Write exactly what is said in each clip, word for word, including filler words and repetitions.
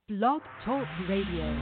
Blog Talk Radio.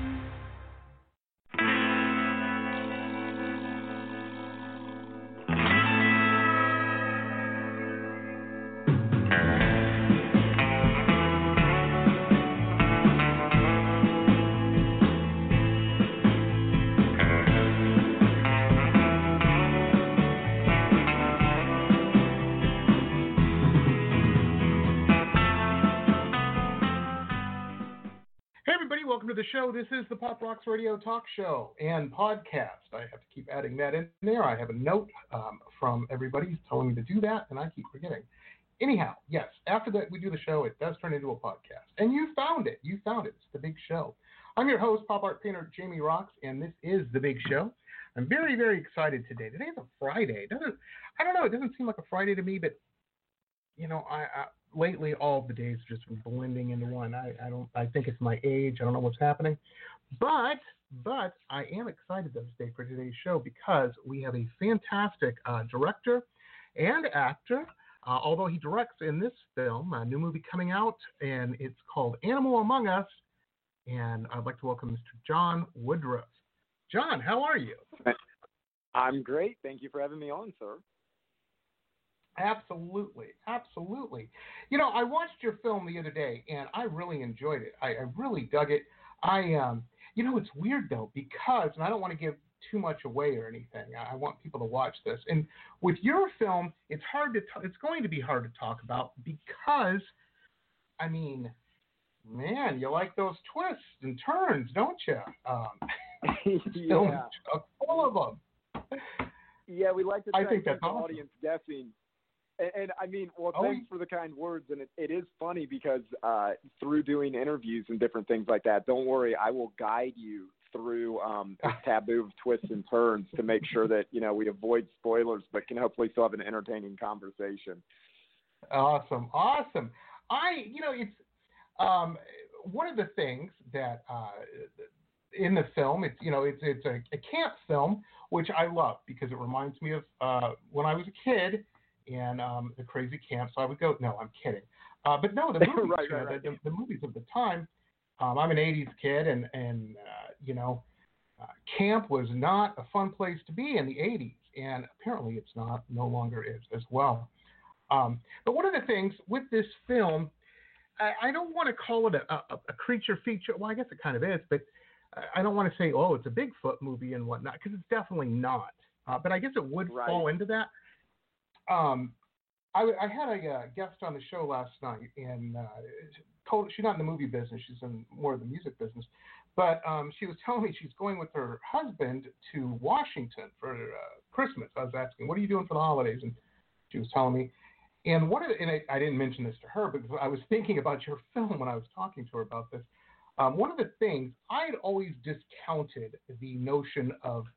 Welcome to the show. This is the Pop Rocks Radio Talk Show and podcast. I have to keep adding that in there. I have a note um, from everybody telling me to do that, and I keep forgetting. Anyhow, yes, after that we do the show, it does turn into a podcast. And you found it. You found it. It's The Big Show. I'm your host, pop art painter Jamie Rocks, and this is The Big Show. I'm very, very excited today. Today's a Friday. It doesn't, I don't know, it doesn't seem like a Friday to me, but, you know, I... I lately, all of the days have just been blending into one. I, I don't. I think it's my age. I don't know what's happening, but but I am excited this day for today's show because we have a fantastic uh, director and actor. Uh, although he directs in this film, a new movie coming out, and it's called Animal Among Us. And I'd like to welcome Mister John Woodruff. John, how are you? I'm great. Thank you for having me on, sir. Absolutely, absolutely. You know, I watched your film the other day, and I really enjoyed it. I, I really dug it. I, um, you know, it's weird though because, and I don't want to give too much away or anything. I, I want people to watch this. And with your film, it's hard to, t- it's going to be hard to talk about because, I mean, man, you like those twists and turns, don't you? Um, yeah, full of them. Yeah, we like to try I think to that's keep the awesome. audience guessing. And, and I mean, well, oh, thanks for the kind words. And it, it is funny because uh, through doing interviews and different things like that, don't worry, I will guide you through um, this taboo of twists and turns to make sure that, you know, we avoid spoilers, but can hopefully still have an entertaining conversation. Awesome, awesome. I, you know, it's um, one of the things that uh, in the film, it's, you know, it's it's a, a camp film, which I love because it reminds me of uh, when I was a kid. And um, the crazy camp, so I would go. No, I'm kidding. Uh, but no, the movies, right, you know, right, right. The, the, the movies of the time. Um, I'm an eighties kid, and and uh, you know, uh, camp was not a fun place to be in the eighties, and apparently it's not, no longer is as well. Um, but one of the things with this film, I, I don't want to call it a, a, a creature feature. Well, I guess it kind of is, but I don't want to say, oh, it's a Bigfoot movie and whatnot, because it's definitely not. Uh, but I guess it would Right. fall into that. Um, I, I had a uh, guest on the show last night, and uh, told she's not in the movie business; she's in more of the music business. But um, she was telling me she's going with her husband to Washington for uh, Christmas. I was asking, "What are you doing for the holidays?" And she was telling me. And one of the, and I, I didn't mention this to her because I was thinking about your film when I was talking to her about this. Um, one of the things I had always discounted the notion of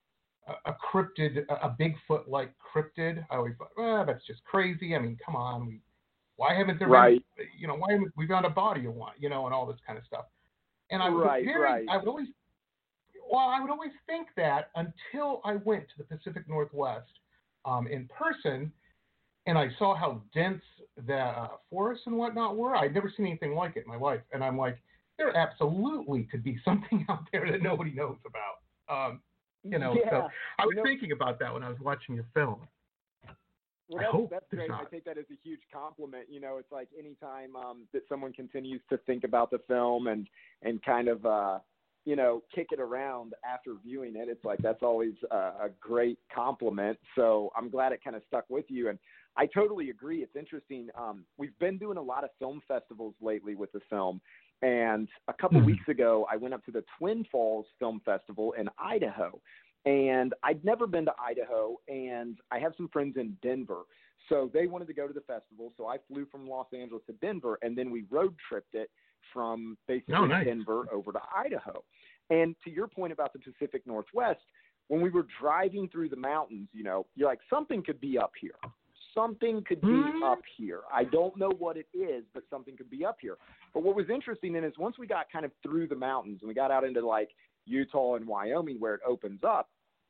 a cryptid, a Bigfoot-like cryptid. I always thought, well, that's just crazy. I mean, come on, we, why haven't there right. been, you know, why haven't we found a body of one, you know, and all this kind of stuff. And I was right, very, right. I would always, well, I would always think that until I went to the Pacific Northwest um, in person, and I saw how dense the uh, forests and whatnot were. I'd never seen anything like it in my life, and I'm like, there absolutely could be something out there that nobody knows about. Um, You know, yeah. so I was you know, thinking about that when I was watching your film. Well, I that's, hope that's great. not. I take that as a huge compliment. You know, it's like anytime um, that someone continues to think about the film and, and kind of, uh, you know, kick it around after viewing it, it's like that's always a, a great compliment. So I'm glad it kind of stuck with you. And I totally agree. It's interesting. Um, we've been doing a lot of film festivals lately with the film. And a couple mm-hmm. weeks ago, I went up to the Twin Falls Film Festival in Idaho. And I'd never been to Idaho, and I have some friends in Denver. So they wanted to go to the festival, so I flew from Los Angeles to Denver, and then we road tripped it from basically oh, nice. Denver over to Idaho. And to your point about the Pacific Northwest, when we were driving through the mountains, you know, you're like, something could be up here. Something could be mm-hmm. up here. I don't know what it is, but something could be up here. But what was interesting then is once we got kind of through the mountains and we got out into like Utah and Wyoming where it opens up,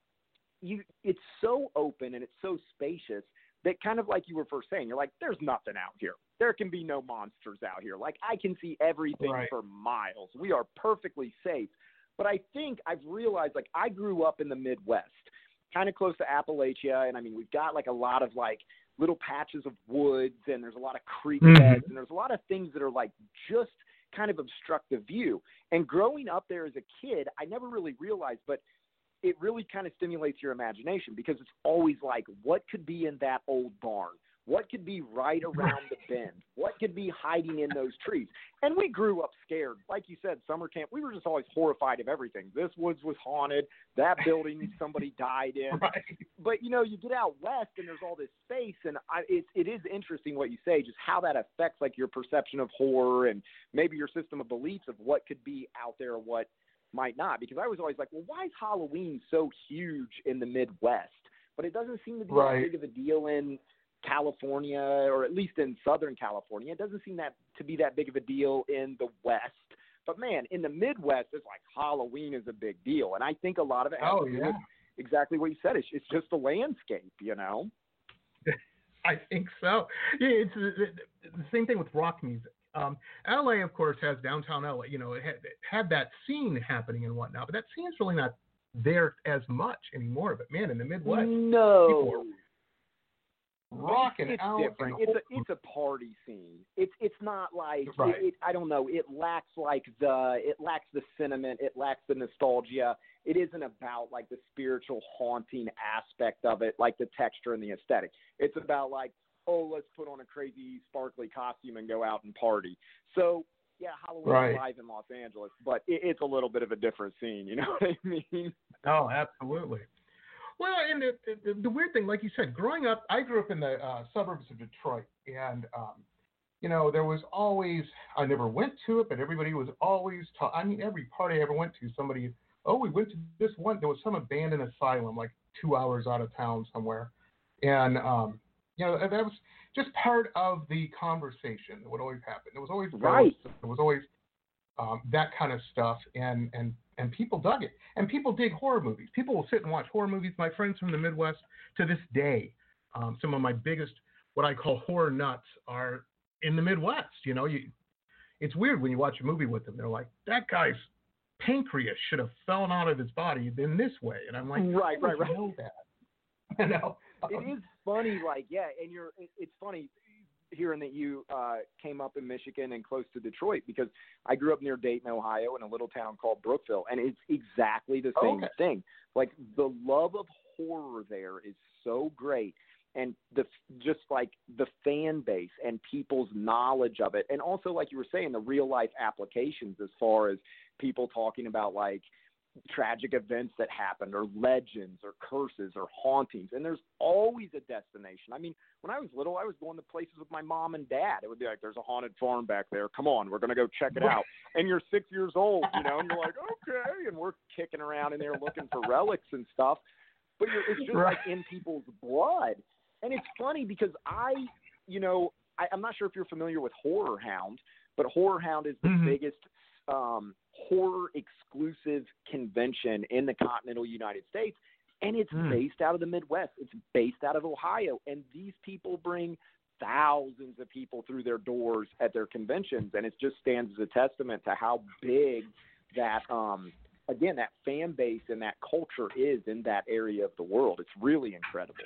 you it's so open and it's so spacious that kind of like you were first saying, you're like, there's nothing out here. there can be no monsters out here. Like, I can see everything Right. for miles. We are perfectly safe. But I think I've realized, like, I grew up in the Midwest, kind of close to Appalachia, and I mean, we've got like a lot of like little patches of woods, and there's a lot of creek beds, Mhm. and there's a lot of things that are like just kind of obstruct the view. And growing up there as a kid, I never really realized, but it really kind of stimulates your imagination, because it's always like, what could be in that old barn? What could be right around the bend? What could be hiding in those trees? And we grew up scared. Like you said, summer camp, we were just always horrified of everything. This woods was haunted. That building somebody died in. Right. But, you know, you get out west and there's all this space, and I, it, it is interesting what you say, just how that affects, like, your perception of horror and maybe your system of beliefs of what could be out there or what might not. Because I was always like, well, why is Halloween so huge in the Midwest? But it doesn't seem to be Right. that big of a deal in California, or at least in Southern California. It doesn't seem that to be that big of a deal in the West. But, man, in the Midwest, it's like Halloween is a big deal. And I think a lot of it has Oh, to do yeah. with exactly what you said. It's, it's just the landscape, you know? I think so. Yeah, it's uh, the same thing with rock music. Um, L A, of course, has downtown L A. You know, it had, it had that scene happening and whatnot, but that scene's really not there as much anymore. But, man, in the Midwest, No. people are rocking it's out. different. and It's a it's a party scene. It's it's not like Right. it, it, I don't know. It lacks like the it lacks the sentiment. It lacks the nostalgia. It isn't about like the spiritual haunting aspect of it, like the texture and the aesthetic. It's about like, oh, let's put on a crazy sparkly costume and go out and party. So yeah, Halloween Right. is live in Los Angeles, but it, it's a little bit of a different scene. You know what I mean? Oh, absolutely. Well, and the, the, the weird thing, like you said, growing up, I grew up in the uh, suburbs of Detroit, and um, you know, there was always, I never went to it, but everybody was always ta- I mean, every party I ever went to, somebody, oh, we went to this one. There was some abandoned asylum, like two hours out of town somewhere, and um, you know, that was just part of the conversation that would always happen. There was always Right. ghosts, there was always um, that kind of stuff, and and and people dug it. And people dig horror movies. People will sit and watch horror movies. My friends from the Midwest, to this day, um, some of my biggest, what I call horror nuts, are in the Midwest. You know, you, it's weird when you watch a movie with them. They're like, that guy's pancreas should have fallen out of his body in this way. And I'm like, Right, how right, would right. you know that? You know? It Um, is funny, like, yeah, and you're, it, it's funny hearing that you uh, came up in Michigan and close to Detroit, because I grew up near Dayton, Ohio, in a little town called Brookville, and it's exactly the same Okay. thing. Like, the love of horror there is so great, and the just like the fan base and people's knowledge of it, and also, like you were saying, the real life applications as far as people talking about like tragic events that happened, or legends, or curses, or hauntings. And there's always a destination. I mean, when I was little, I was going to places with my mom and dad. It would be like, there's a haunted farm back there. Come on, we're going to go check it out. And you're six years old, you know, and you're like, okay. And we're kicking around in there looking for relics and stuff. But you're, it's just Right. like in people's blood. And it's funny because I, you know, I, I'm not sure if you're familiar with Horror Hound, but Horror Hound is the Mhm. biggest um, horror exclusive convention in the continental United States, and it's Mm. based out of the Midwest. It's based out of Ohio, and these people bring thousands of people through their doors at their conventions, and it just stands as a testament to how big that um again that fan base and that culture is in that area of the world. It's really incredible.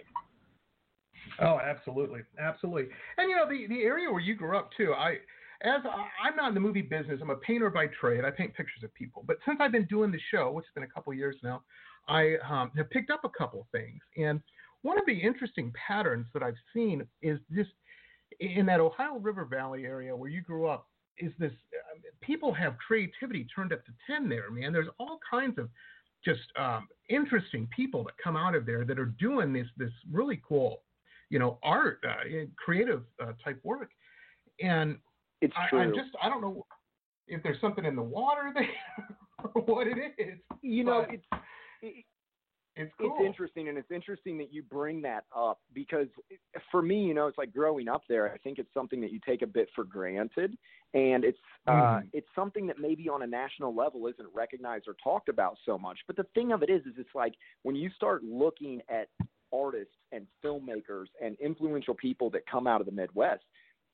Oh, absolutely, absolutely. And you know, the, the area where you grew up too. I, as I, I'm not in the movie business. I'm a painter by trade. I paint pictures of people. But since I've been doing the show, which has been a couple of years now, I um, have picked up a couple of things. And one of the interesting patterns that I've seen is just in that Ohio River Valley area where you grew up. Is this uh, people have creativity turned up to ten there, man? There's all kinds of just um, interesting people that come out of there that are doing this this really cool, you know, art, uh, creative uh, type work. And It's I, true. I'm just, I don't know if there's something in the water there or what it is. you know, but it's it, it's cool. It's interesting, and it's interesting that you bring that up, because for me, you know, it's like growing up there, I think it's something that you take a bit for granted, and it's uh, Mm. it's something that maybe on a national level isn't recognized or talked about so much. But the thing of it is, is it's like when you start looking at artists and filmmakers and influential people that come out of the Midwest,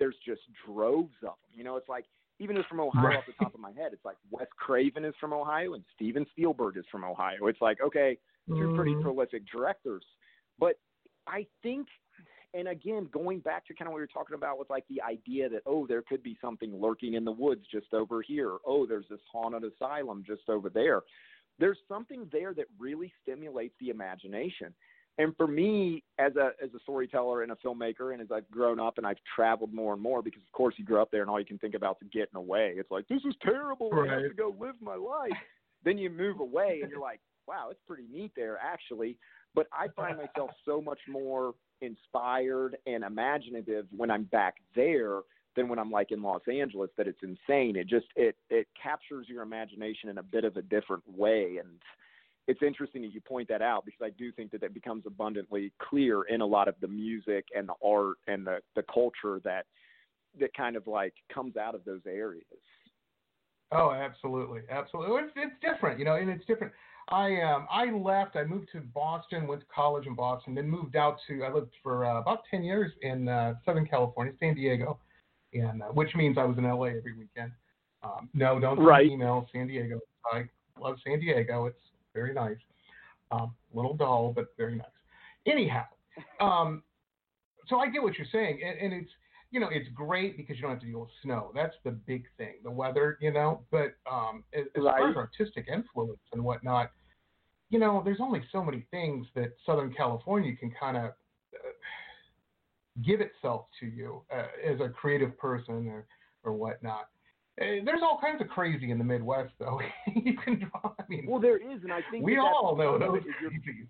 there's just droves of them. You know, it's like, even just from Ohio right. off the top of my head, it's like Wes Craven is from Ohio and Steven Spielberg is from Ohio. It's like, okay, two mm-hmm. pretty prolific directors. But I think, and again, going back to kind of what you're talking about with like the idea that, oh, there could be something lurking in the woods just over here. Oh, there's this haunted asylum just over there. There's something there that really stimulates the imagination. And for me, as a as a storyteller and a filmmaker, and as I've grown up and I've traveled more and more, because, of course, you grow up there and all you can think about is getting away. It's like, this is terrible. Right. I have to go live my life. Then you move away and you're like, wow, it's pretty neat there, actually. But I find myself so much more inspired and imaginative when I'm back there than when I'm like in Los Angeles, that it's insane. It just, it, it captures your imagination in a bit of a different way. And it's interesting that you point that out, because I do think that that becomes abundantly clear in a lot of the music and the art and the, the culture that that kind of like comes out of those areas. Oh, absolutely. Absolutely. It's, it's different, you know, and it's different. I um I left, I moved to Boston, went to college in Boston, then moved out to, I lived for uh, about ten years in uh, Southern California, San Diego, and uh, which means I was in L A every weekend. Um, no, don't send right. emails, San Diego. I love San Diego. It's very nice. Um, a little dull, but very nice. Anyhow, um, so I get what you're saying, and, and it's, you know, it's great because you don't have to deal with snow. That's the big thing, the weather, you know. But um, as, as right. far as artistic influence and whatnot, you know, there's only so many things that Southern California can kind of uh, give itself to you uh, as a creative person or, or whatnot. There's all kinds of crazy in the Midwest, though. You can draw. I mean, well, there is, and I think we that all know those crazies.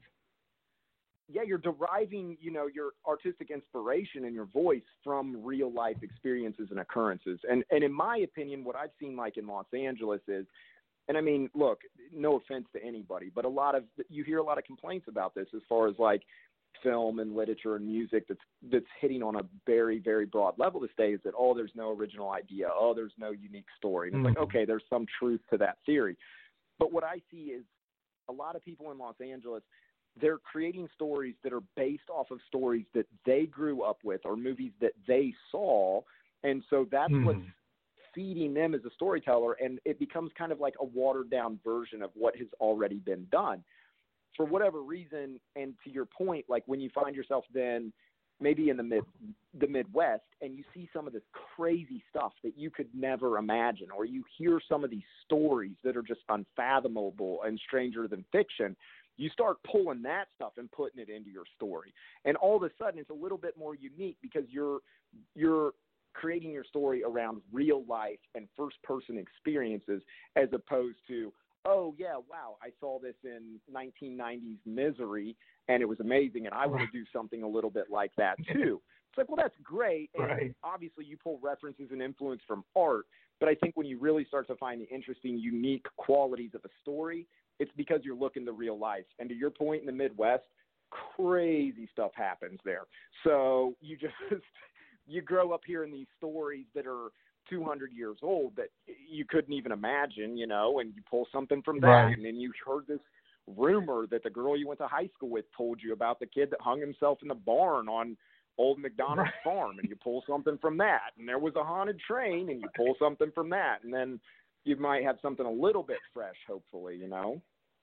Yeah, you're deriving, you know, your artistic inspiration and your voice from real life experiences and occurrences. And and in my opinion, what I've seen like in Los Angeles is, and I mean, look, no offense to anybody, but a lot of you hear a lot of complaints about this as far as like film and literature and music that's that's hitting on a very, very broad level these days, that, oh, there's no original idea, oh, there's no unique story. And it's mm-hmm. like, okay, there's some truth to that theory. But what I see is a lot of people in Los Angeles, they're creating stories that are based off of stories that they grew up with or movies that they saw. And so that's mm-hmm. what's feeding them as a storyteller. And it becomes kind of like a watered down version of what has already been done. For whatever reason, and to your point, like when you find yourself then maybe in the mid the Midwest and you see some of this crazy stuff that you could never imagine, or you hear some of these stories that are just unfathomable and stranger than fiction, you start pulling that stuff and putting it into your story. And all of a sudden it's a little bit more unique because you're you're creating your story around real life and first person experiences, as opposed to, oh, yeah, wow, I saw this in nineteen nineties Misery, and it was amazing, and I want to do something a little bit like that, too. It's like, well, that's great, and right. obviously you pull references and influence from art, but I think when you really start to find the interesting, unique qualities of a story, it's because you're looking to real life. And to your point, in the Midwest, crazy stuff happens there. So you just – you grow up hearing these stories that are – two hundred years old that you couldn't even imagine, you know, and you pull something from that. Right. And then you heard this rumor that the girl you went to high school with told you about, the kid that hung himself in the barn on Old McDonald's right. farm, and you pull something from that. And there was a haunted train, and you pull something from that. And then you might have something a little bit fresh, hopefully, you know?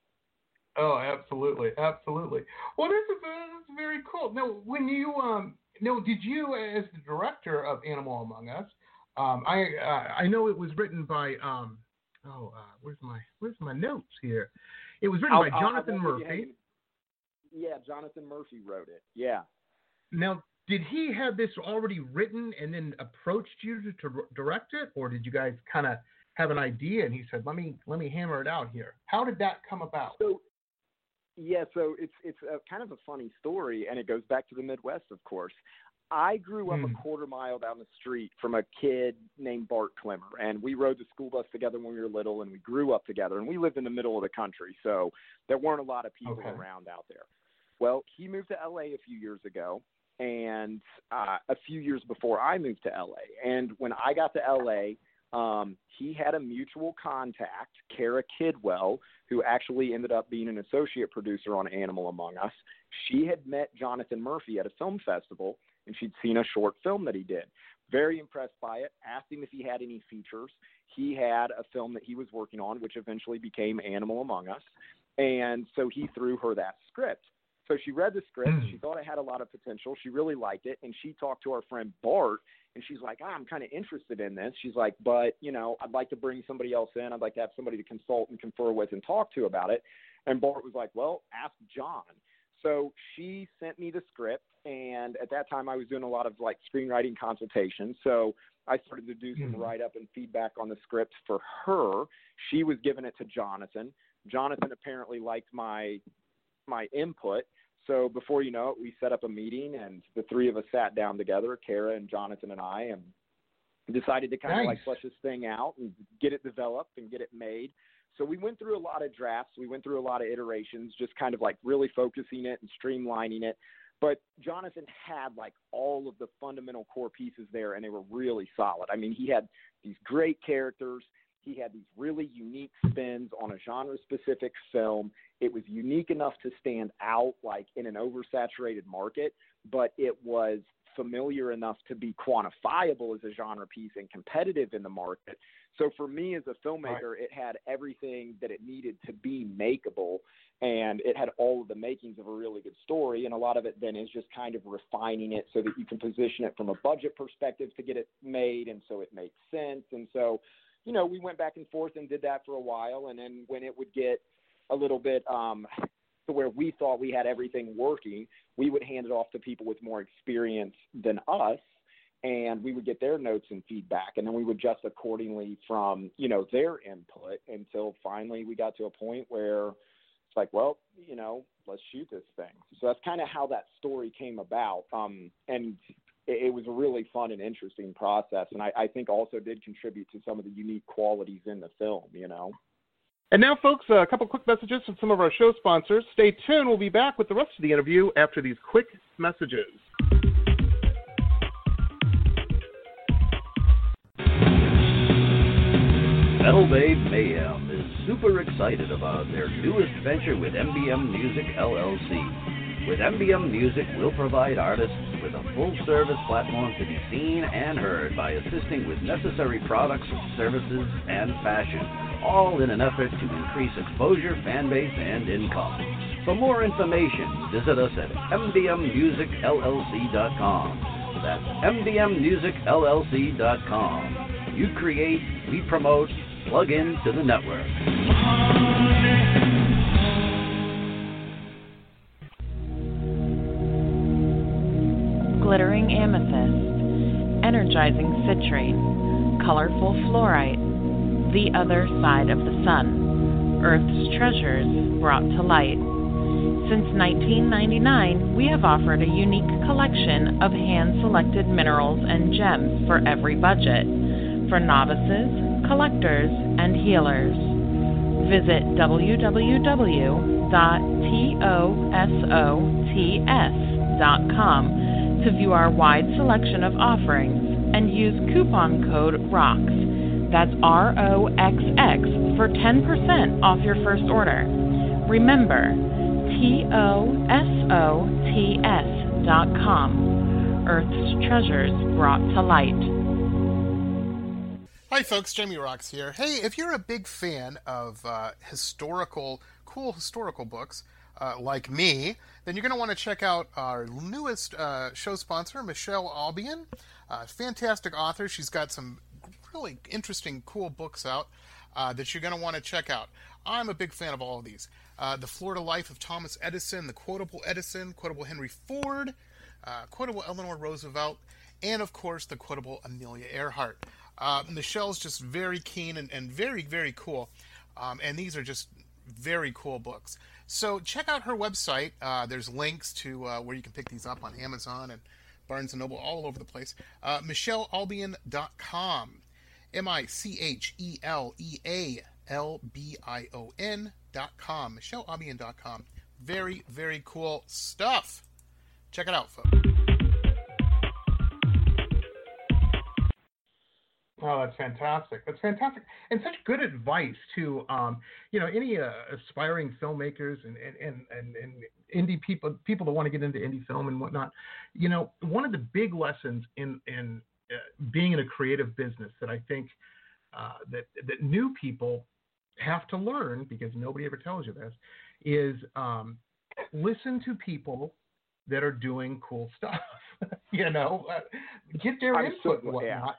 Oh, absolutely. Absolutely. Well, this is, uh, this is very cool. Now, when you, um, no, did you, as the director of Animal Among Us, Um, I uh, I know it was written by um oh uh, where's my where's my notes here? It was written I'll, by Jonathan I'll, Murphy. Yeah, Jonathan Murphy wrote it. Yeah. Now, did he have this already written and then approached you to, to direct it, or did you guys kind of have an idea and he said, "Let me let me hammer it out here"? How did that come about? So, yeah, so it's it's a, kind of a funny story, and it goes back to the Midwest, of course. I grew up hmm. a quarter mile down the street from a kid named Bart Klimmer, and we rode the school bus together when we were little, and we grew up together, and we lived in the middle of the country, so there weren't a lot of people okay. around out there. Well, he moved to L A a few years ago, and uh, a few years before I moved to L A, and when I got to L A, um, he had a mutual contact, Kara Kidwell, who actually ended up being an associate producer on Animal Among Us. She had met Jonathan Murphy at a film festival, and she'd seen a short film that he did. very impressed by it, asked him if he had any features. He had a film that he was working on, which eventually became Animal Among Us. And so he threw her that script. So she read the script. Mm. She thought it had a lot of potential. She really liked it. And she talked to our friend Bart, and she's like, ah, I'm kind of interested in this. She's like, but, you know, I'd like to bring somebody else in. I'd like to have somebody to consult and confer with and talk to about it. And Bart was like, well, ask John. So she sent me the script. And at that time, I was doing a lot of, like, screenwriting consultations. So I started to do some mm. write-up and feedback on the script for her. She was giving it to Jonathan. Jonathan apparently liked my my input. So before you know it, we set up a meeting, and the three of us sat down together, Kara and Jonathan and I, and decided to kind nice. of like flesh this thing out and get it developed and get it made. So we went through a lot of drafts. We went through a lot of iterations, just kind of like really focusing it and streamlining it. But Jonathan had like all of the fundamental core pieces there, and they were really solid. I mean, he had these great characters. He had these really unique spins on a genre-specific film. It was unique enough to stand out, like, in an oversaturated market, but it was familiar enough to be quantifiable as a genre piece and competitive in the market. So for me as a filmmaker, right. it had everything that it needed to be makeable, and it had all of the makings of a really good story. And a lot of it then is just kind of refining it so that you can position it from a budget perspective to get it made, and so it makes sense. And so, you know, we went back and forth and did that for a while. And then when it would get a little bit um, to where we thought we had everything working, we would hand it off to people with more experience than us, and we would get their notes and feedback. And then we would adjust accordingly from, you know, their input until finally we got to a point where it's like, well, you know, let's shoot this thing. So that's kind of how that story came about. Um, and it was a really fun and interesting process, and I, I think also did contribute to some of the unique qualities in the film, you know. And now, folks, a couple quick messages from some of our show sponsors. Stay tuned. We'll be back with the rest of the interview after these quick messages. Metal Babe Mayhem is super excited about their newest venture with M B M Music, L L C. With M B M Music, we'll provide artists with a full-service platform to be seen and heard by assisting with necessary products, services, and fashion, all in an effort to increase exposure, fan base, and income. For more information, visit us at M B M music L L C dot com. That's M B M music L L C dot com. You create, we promote, plug into the network. Glittering amethyst, energizing citrate, colorful fluorite, the other side of the sun, Earth's treasures brought to light. Since nineteen ninety-nine, we have offered a unique collection of hand-selected minerals and gems for every budget, for novices, collectors, and healers. Visit w w w dot tosots dot com to view our wide selection of offerings and use coupon code ROXX, that's R O X X, for ten percent off your first order. Remember, T O S O T S dot com, Earth's treasures brought to light. Hi folks, Jamie Roxx here. Hey, if you're a big fan of uh, historical, cool historical books, Uh, like me, then you're going to want to check out our newest uh, show sponsor, Michelle Albion. Uh, fantastic author. She's got some really interesting, cool books out uh, that you're going to want to check out. I'm a big fan of all of these. Uh, the Florida Life of Thomas Edison, The Quotable Edison, Quotable Henry Ford, uh, Quotable Eleanor Roosevelt, and, of course, The Quotable Amelia Earhart. Uh, Michelle's just very keen and, and very, very cool. Um, and these are just very cool books. So check out her website. Uh, there's links to uh, where you can pick these up on Amazon and Barnes and Noble, all over the place. Uh, Michelle Albion dot com. M I C H E L E A L B I O N dot com. Michelle Albion dot com. Very, very cool stuff. Check it out, folks. Oh, that's fantastic. That's fantastic. And such good advice to, um, you know, any uh, aspiring filmmakers and, and, and, and, and indie people, people that want to get into indie film and whatnot. You know, one of the big lessons in, in uh, being in a creative business that I think uh, that that new people have to learn, because nobody ever tells you this, is um, listen to people that are doing cool stuff. you know, uh, get their I'm input so, and whatnot. yeah.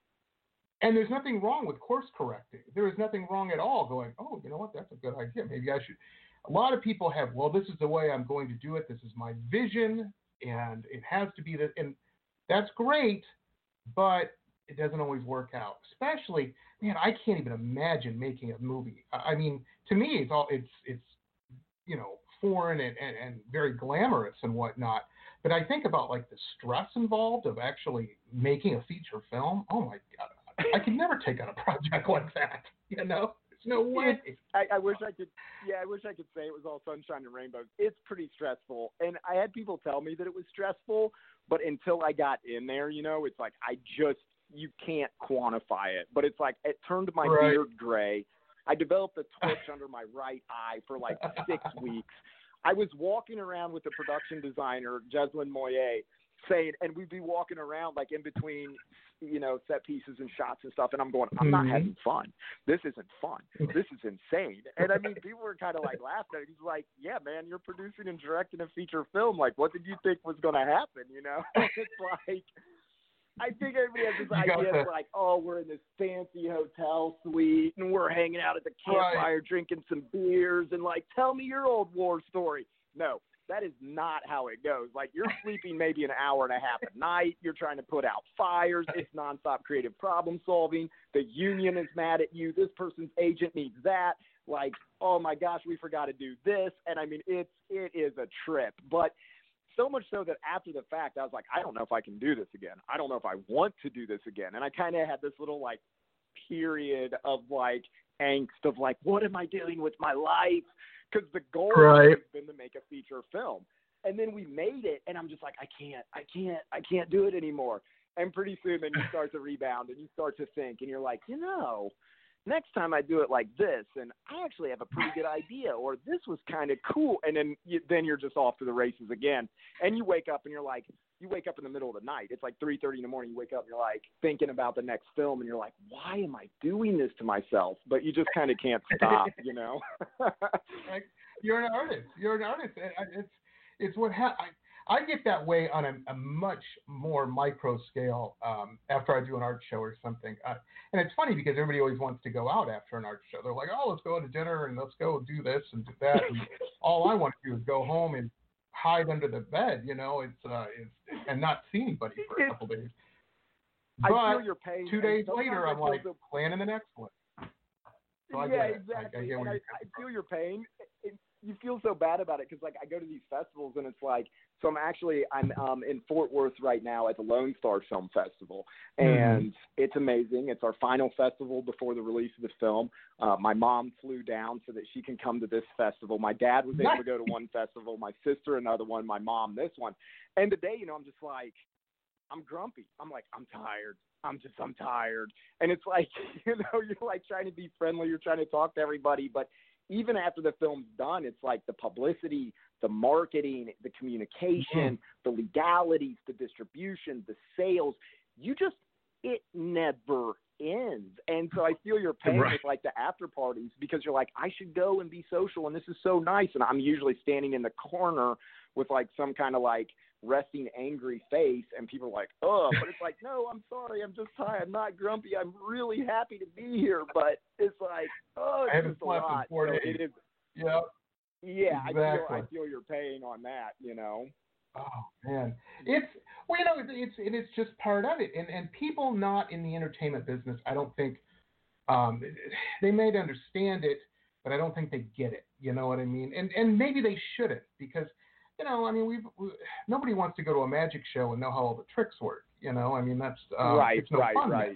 And there's nothing wrong with course correcting. There is nothing wrong at all going, oh, you know what, that's a good idea. Maybe I should. A lot of people have, well, this is the way I'm going to do it. This is my vision, and it has to be this. And that's great, but it doesn't always work out. Especially, man, I can't even imagine making a movie. I mean, to me, it's all it's it's you know foreign and, and, and very glamorous and whatnot. But I think about like the stress involved of actually making a feature film. Oh my God. I could never take on a project like that, you know? There's no way. I, I wish I could, yeah, I wish I could say it was all sunshine and rainbows. It's pretty stressful. And I had people tell me that it was stressful, but until I got in there, you know, it's like I just, you can't quantify it. But it's like it turned my right. beard gray. I developed a twitch under my right eye for like six weeks. I was walking around with the production designer, Jeslyn Moyer, saying, and we'd be walking around like in between, you know, set pieces and shots and stuff, and I'm going, I'm not mm-hmm. having fun. This isn't fun. This is insane. And I mean, people were kind of like laughing at it. He's like, yeah, man, you're producing and directing a feature film. Like, what did you think was going to happen? You know, it's like, I think everybody has this you idea to... of like, oh, we're in this fancy hotel suite and we're hanging out at the campfire right. drinking some beers and like, tell me your old war story. No. That is not how it goes. Like, you're sleeping maybe an hour and a half at night. You're trying to put out fires. It's nonstop creative problem solving. The union is mad at you. This person's agent needs that. Like, oh my gosh, we forgot to do this. And I mean, it's, it is a trip. But so much so that after the fact, I was like, I don't know if I can do this again. I don't know if I want to do this again. And I kind of had this little like period of like angst of like, what am I doing with my life? Because the goal right. has been to make a feature film. And then we made it, and I'm just like, I can't, I can't, I can't do it anymore. And pretty soon then you start to rebound, and you start to think, and you're like, you know, next time I do it like this, and I actually have a pretty good idea, or this was kind of cool. And then you, then you're just off to the races again. And you wake up, and you're like, you wake up in the middle of the night. It's like three thirty in the morning. You wake up, and you're like thinking about the next film, and you're like, why am I doing this to myself? But you just kind of can't stop, you know? You're an artist. You're an artist. It's it's what ha- I, I get that way on a, a much more micro scale um, after I do an art show or something. Uh, and it's funny because everybody always wants to go out after an art show. They're like, oh, let's go to dinner and let's go do this and do that. And all I want to do is go home and hide under the bed, you know, it's, uh, it's and not see anybody for a couple days. But I feel your pain. two days later, I'm like the... planning the next one. So I yeah, get exactly. I, I, get and I, I feel your pain. It, you feel so bad about it because, like, I go to these festivals and it's like, so I'm actually I'm um, in Fort Worth right now at the Lone Star Film Festival, and mm-hmm. it's amazing. It's our final festival before the release of the film. Uh, my mom flew down so that she can come to this festival. My dad was able to go to one festival, my sister another one, my mom this one. And today, you know, I'm just like, I'm grumpy. I'm like, I'm tired. I'm just, I'm tired. And it's like, you know, you're like trying to be friendly. You're trying to talk to everybody. But even after the film's done, it's like the publicity, the marketing, the communication, mm-hmm. the legalities, the distribution, the sales. You just, it never ends. And so I feel your pain right. with like the after parties because you're like, I should go and be social. And this is so nice. And I'm usually standing in the corner with like some kind of like resting angry face, and people are like, oh, but it's like, no, I'm sorry, I'm just tired, I'm not grumpy, I'm really happy to be here, but it's like, oh, it's I haven't just a slept lot. in four so days. It is, yeah, yeah, exactly. I feel, I feel your pain on that, you know. Oh man, it's well, you know, it's it is just part of it, and and people not in the entertainment business, I don't think, um, they may understand it, but I don't think they get it. You know what I mean? And and maybe they shouldn't because. You know, I mean, we've, we nobody wants to go to a magic show and know how all the tricks work. You know, I mean, that's um, right, it's no right, fun. right.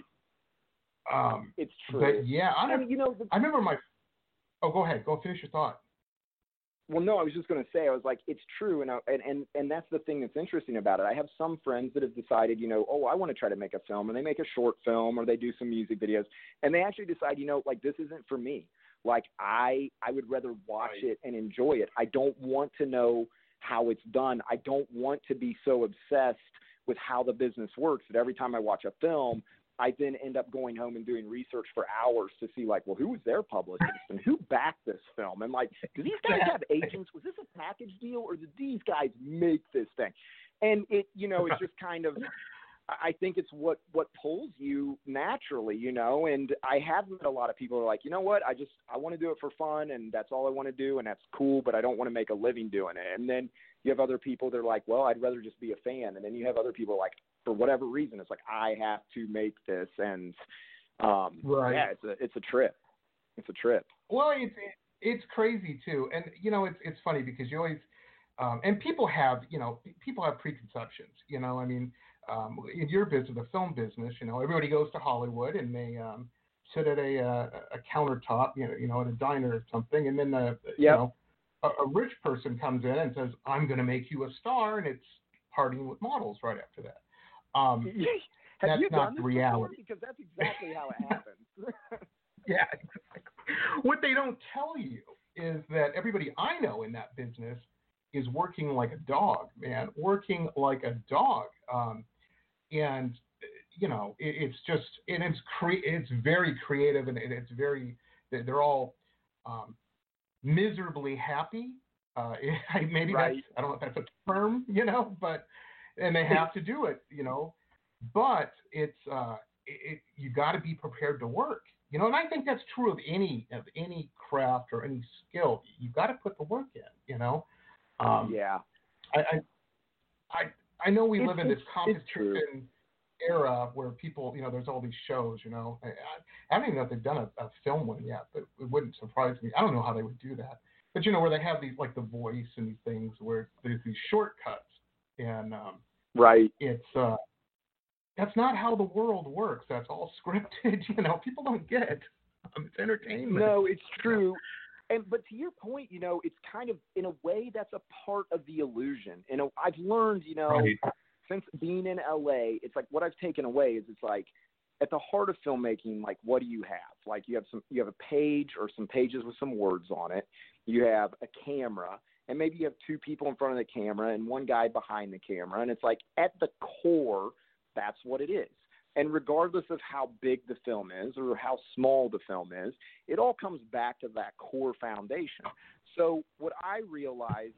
Um, it's true. But yeah, I, and, you know, the, I remember my. Oh, go ahead. Go finish your thought. Well, no, I was just going to say, I was like, it's true, and, I, and and and that's the thing that's interesting about it. I have some friends that have decided, you know, oh, I want to try to make a film, and they make a short film, or they do some music videos, and they actually decide, you know, like this isn't for me. Like I, I would rather watch right. it and enjoy it. I don't want to know how it's done. I don't want to be so obsessed with how the business works that every time I watch a film, I then end up going home and doing research for hours to see, like, well, who was their publicist and who backed this film? And, like, do these guys have agents? Was this a package deal, or did these guys make this thing? And it, you know, it's just kind of, I think it's what, what pulls you naturally, you know, and I have met a lot of people who are like, you know what, I just, I want to do it for fun, and that's all I want to do, and that's cool, but I don't want to make a living doing it. And then you have other people that are like, well, I'd rather just be a fan. And then you have other people like, for whatever reason, it's like, I have to make this. And um, right. yeah, it's a, it's a trip. It's a trip. Well, it's, it's crazy too. And, you know, it's, it's funny because you always, um, and people have, you know, people have preconceptions, you know, I mean, um, in your business, the film business, you know, everybody goes to Hollywood and they um, sit at a, a, a countertop, you know, you know, at a diner or something. And then, the, yep. you know, a, a rich person comes in and says, I'm going to make you a star. And it's partying with models right after that. Um, Have that's you not done this the reality. Before? Because that's exactly how it happens. Yeah, exactly. What they don't tell you is that everybody I know in that business is working like a dog, man, working like a dog. Um, and, you know, it, it's just, and it's, cre- it's very creative, and it, it's very, they're all um, miserably happy. Uh, maybe right. that's, I don't know if that's a term, you know, but, and they have to do it, you know, but it's, uh, it, it, you got to be prepared to work, you know, and I think that's true of any, of any craft or any skill. You got to put the work in, you know? Um, yeah. I, I, I, I know we it's, live in this competition era where people, you know, there's all these shows, you know, I, I don't even know if they've done a, a film one yet, but it wouldn't surprise me. I don't know how they would do that, but you know, where they have these, like The Voice and these things where there's these shortcuts. And um, right, it's uh, that's not how the world works. That's all scripted. You know, people don't get it. Um, it's entertainment. No, it's true. And but to your point, you know, it's kind of, in a way, that's a part of the illusion. And I've learned, you know, right. since being in L A, it's like what I've taken away is it's like at the heart of filmmaking, like, what do you have? Like, you have some, you have a page or some pages with some words on it. You have a camera. And maybe you have two people in front of the camera and one guy behind the camera. And it's like, at the core, that's what it is. And regardless of how big the film is or how small the film is, it all comes back to that core foundation. So what I realized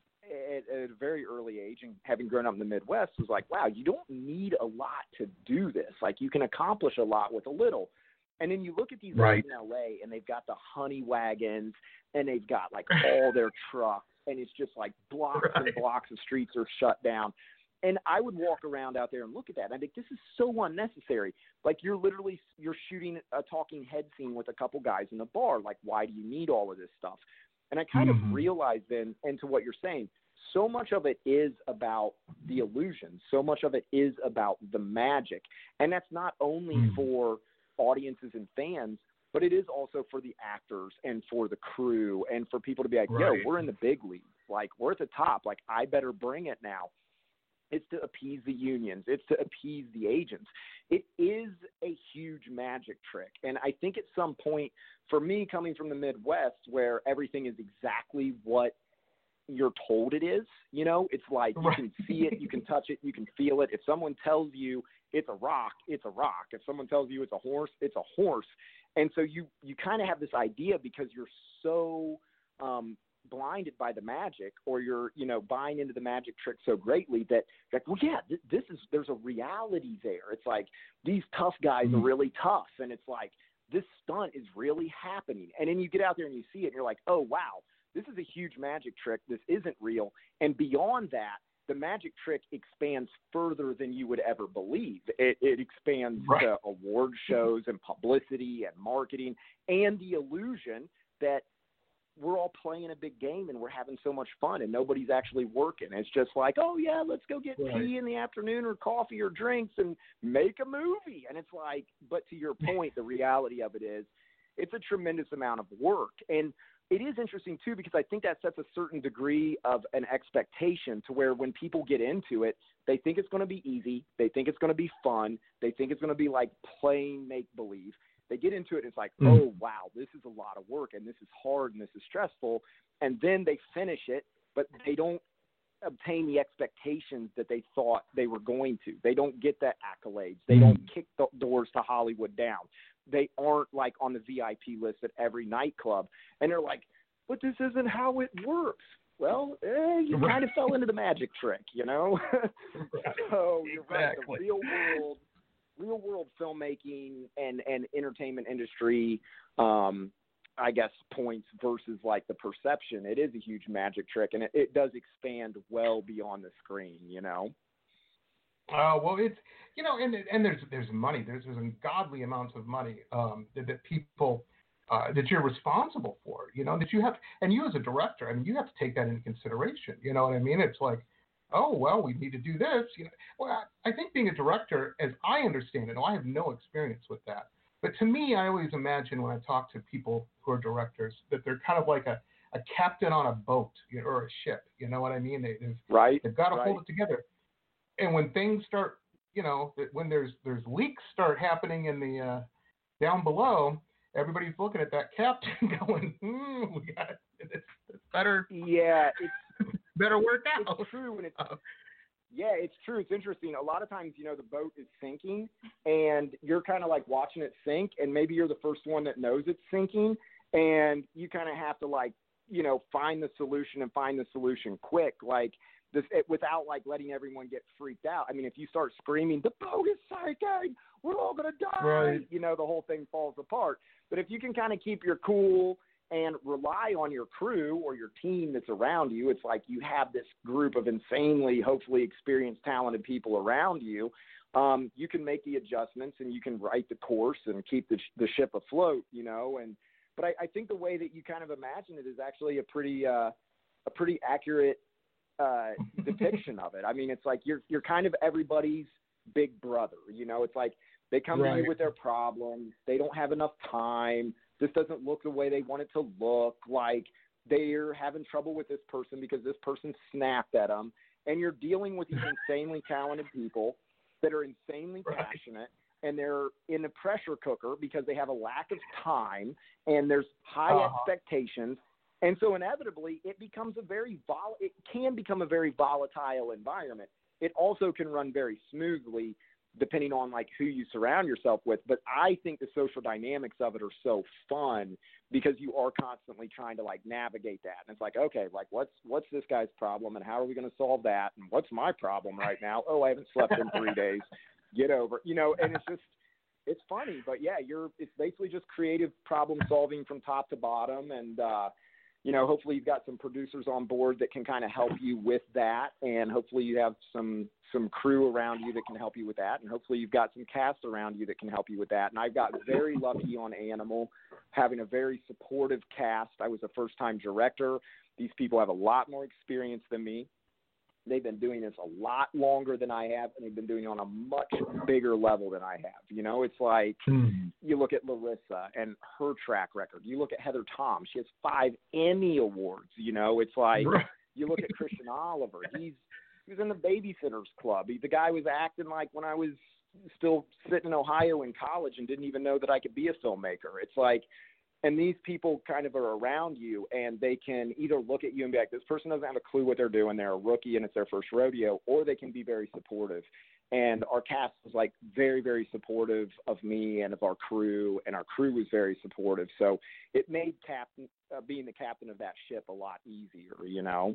at, at a very early age, and having grown up in the Midwest, was like, wow, you don't need a lot to do this. Like, you can accomplish a lot with a little. And then you look at these right. guys in L A, and they've got the honey wagons, and they've got, like, all their trucks. And it's just like blocks right. and blocks of streets are shut down. And I would walk around out there and look at that. And I think this is so unnecessary. Like, you're literally, you're shooting a talking head scene with a couple guys in a bar. Like, why do you need all of this stuff? And I kind mm-hmm. of realized then, and to what you're saying, so much of it is about the illusion. So much of it is about the magic. And that's not only mm-hmm. for audiences and fans, but it is also for the actors and for the crew and for people to be like, right. yo, we're in the big leagues. Like, we're at the top. Like, I better bring it now. It's to appease the unions. It's to appease the agents. It is a huge magic trick. And I think at some point, for me, coming from the Midwest, where everything is exactly what you're told it is, you know, it's like you can see it, you can touch it, you can feel it. If someone tells you it's a rock, it's a rock. If someone tells you it's a horse, it's a horse. And so you, you kind of have this idea because you're so um, blinded by the magic, or you're, you know, buying into the magic trick so greatly that, like, well, yeah, th- this is, there's a reality there. It's like, these tough guys mm-hmm. are really tough. And it's like, this stunt is really happening. And then you get out there and you see it and you're like, oh, wow, this is a huge magic trick. This isn't real. And beyond that, the magic trick expands further than you would ever believe. It, it expands right. to award shows and publicity and marketing and the illusion that we're all playing a big game and we're having so much fun and nobody's actually working. It's just like, oh, yeah, let's go get right. tea in the afternoon or coffee or drinks and make a movie. And it's like, but to your point, the reality of it is it's a tremendous amount of work. And it is interesting, too, because I think that sets a certain degree of an expectation to where when people get into it, they think it's going to be easy. They think it's going to be fun. They think it's going to be like playing make-believe. They get into it, and it's like, mm. oh, wow, this is a lot of work, and this is hard, and this is stressful. And then they finish it, but they don't obtain the expectations that they thought they were going to. They don't get that accolades. They Mm. don't kick the doors to Hollywood down. They aren't like on the V I P list at every nightclub. And they're like, but this isn't how it works. Well, eh, you Right. kind of fell into the magic trick, you know? Right. So you're right. Exactly. The real world, real world filmmaking and, and entertainment industry, um, I guess, points versus like the perception. It is a huge magic trick, and it, it does expand well beyond the screen, you know? Uh, well, it's, you know, and and there's there's money. There's, there's ungodly amounts of money um, that, that people, uh, that you're responsible for, you know, that you have, and you as a director, I mean, you have to take that into consideration. You know what I mean? It's like, oh, well, we need to do this. You know, well, I, I think being a director, as I understand it, I have no experience with that. But to me, I always imagine when I talk to people who are directors that they're kind of like a, a captain on a boat, you know, or a ship. You know what I mean? They, they've, Right. they've got to right. hold it together. And when things start, you know, when there's there's leaks start happening in the uh, down below, everybody's looking at that captain going, hmm, we got it's, it's better, Yeah, it's better work out. it's true, and it's Uh, yeah, it's true. It's interesting. A lot of times, you know, the boat is sinking, and you're kind of like watching it sink, and maybe you're the first one that knows it's sinking, and you kind of have to like, you know, find the solution and find the solution quick, like this, it, without like letting everyone get freaked out. I mean, if you start screaming, "The boat is sinking, we're all gonna die," Right. you know, the whole thing falls apart. But if you can kind of keep your cool and rely on your crew or your team that's around you, it's like you have this group of insanely, hopefully experienced, talented people around you. Um, you can make the adjustments and you can write the course and keep the, the ship afloat, you know. And but I, I think the way that you kind of imagine it is actually a pretty uh, a pretty accurate uh, depiction of it. I mean, it's like you're you're kind of everybody's big brother, you know. It's like they come Right. to you with their problems. They don't have enough time. This doesn't look the way they want it to look. Like they're having trouble with this person because this person snapped at them. And you're dealing with these insanely talented people that are insanely Right. passionate, and they're in a pressure cooker because they have a lack of time and there's high Uh-huh. expectations. And so inevitably it becomes a very vol- it can become a very volatile environment. It also can run very smoothly depending on like who you surround yourself with. But I think the social dynamics of it are so fun because you are constantly trying to like navigate that. And it's like, okay, like what's, what's this guy's problem and how are we going to solve that? And what's my problem right now? Oh, I haven't slept in three days. Get over, you know, and it's just, it's funny, but yeah, you're, it's basically just creative problem solving from top to bottom. And, uh, you know, hopefully you've got some producers on board that can kind of help you with that. And hopefully you have some, some crew around you that can help you with that. And hopefully you've got some cast around you that can help you with that. And I've got very lucky on Animal, having a very supportive cast. I was a first time director. These people have a lot more experience than me. They've been doing this a lot longer than I have, and they've been doing it on a much bigger level than I have. You know, it's like Hmm. you look at Larissa and her track record. You look at Heather Tom. She has five Emmy Awards. You know, it's like Right. you look at Christian Oliver. He's he was in the Babysitters Club. He, the guy was acting like when I was still sitting in Ohio in college and didn't even know that I could be a filmmaker. It's like, and these people kind of are around you, and they can either look at you and be like, this person doesn't have a clue what they're doing. They're a rookie and it's their first rodeo, or they can be very supportive. And our cast was like very, very supportive of me and of our crew, and our crew was very supportive. So it made captain, uh, being the captain of that ship a lot easier, you know?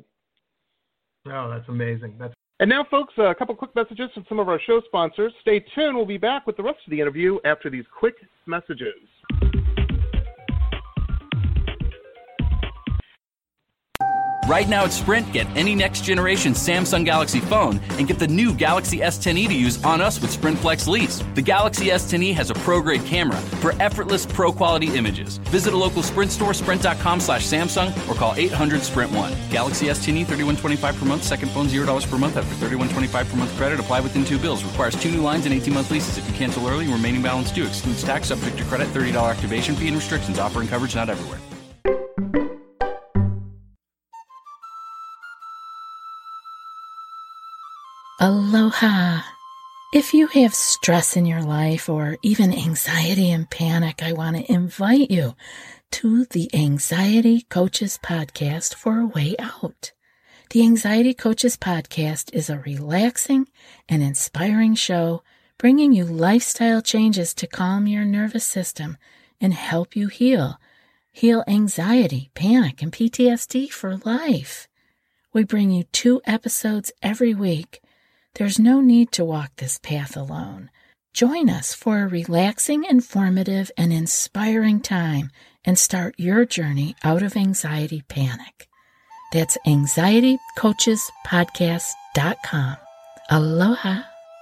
Oh, that's amazing. That's and now, folks, a couple quick messages from some of our show sponsors. Stay tuned. We'll be back with the rest of the interview after these quick messages. Right now at Sprint, get any next-generation Samsung Galaxy phone and get the new Galaxy S ten e to use on us with Sprint Flex Lease. The Galaxy S ten e has a pro-grade camera for effortless pro-quality images. Visit a local Sprint store, sprint.com slash Samsung, or call eight hundred Sprint one. Galaxy S ten e, thirty-one twenty-five per month. Second phone, zero dollars per month after thirty-one twenty-five per month credit. Apply within two bills. Requires two new lines and eighteen-month leases. If you cancel early, remaining balance due. Excludes tax, subject to credit, thirty dollars activation fee and restrictions. Offering coverage not everywhere. Aloha. If you have stress in your life or even anxiety and panic, I want to invite you to the Anxiety Coaches Podcast for a way out. The Anxiety Coaches podcast is a relaxing and inspiring show bringing you lifestyle changes to calm your nervous system and help you heal. Heal anxiety, panic, and P T S D for life. We bring you two episodes every week. There's no need to walk this path alone. Join us for a relaxing, informative, and inspiring time and start your journey out of anxiety panic. That's anxiety coaches podcast dot com. Aloha.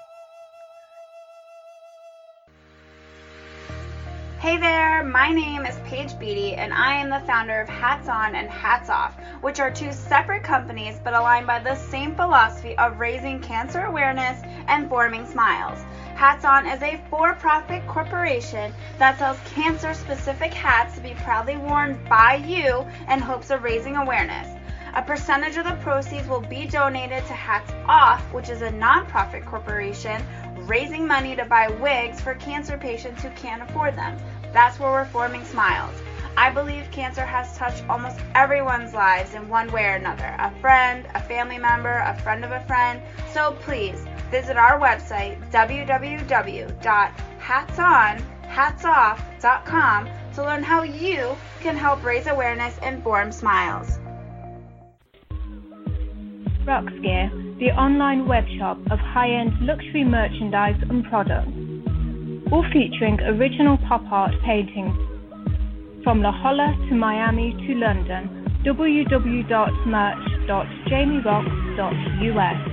Hey there, my name is Paige Beatty, and I am the founder of Hats On and Hats Off, which are two separate companies but aligned by the same philosophy of raising cancer awareness and forming smiles. Hats On is a for-profit corporation that sells cancer-specific hats to be proudly worn by you in hopes of raising awareness. A percentage of the proceeds will be donated to Hats Off, which is a non-profit corporation raising money to buy wigs for cancer patients who can't afford them. That's where we're forming smiles. I believe cancer has touched almost everyone's lives in one way or another. A friend, a family member, a friend of a friend. So please visit our website, w w w dot hats on hats off dot com, to learn how you can help raise awareness and form smiles. Roxgear, the online webshop of high-end luxury merchandise and products, all featuring original pop art paintings from La Jolla to Miami to London. w w w dot merch dot jamie rox dot u s.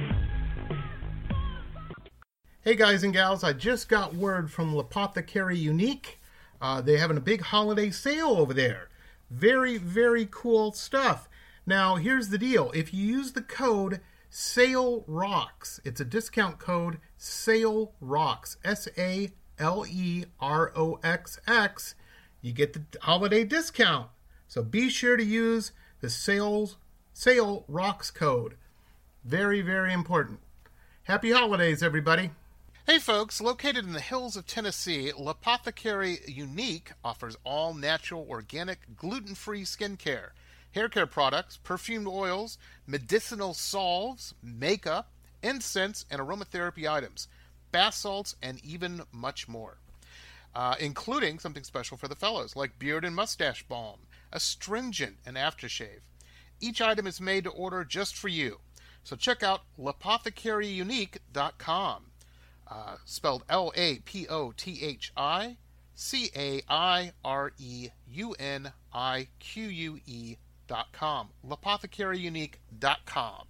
Hey guys and gals, I just got word from L'Apothecary Unique. Uh, they're having a big holiday sale over there. Very, very cool stuff. Now, here's the deal. If you use the code SALEROX, it's a discount code SALEROX, S A L E R O X X, you get the holiday discount. So be sure to use the sales SALEROX code. Very, very important. Happy holidays, everybody. Hey folks, located in the hills of Tennessee, L'Apothecary Unique offers all natural, organic, gluten-free skincare, hair care products, perfumed oils, medicinal salves, makeup, incense, and aromatherapy items, bath salts, and even much more. Uh, including something special for the fellows, like beard and mustache balm, astringent, and aftershave. Each item is made to order just for you. So check out l'apothecary unique dot com. Uh, spelled L A P O T H I C A I R E U N I Q U E dot com. l'apothecary unique dot com.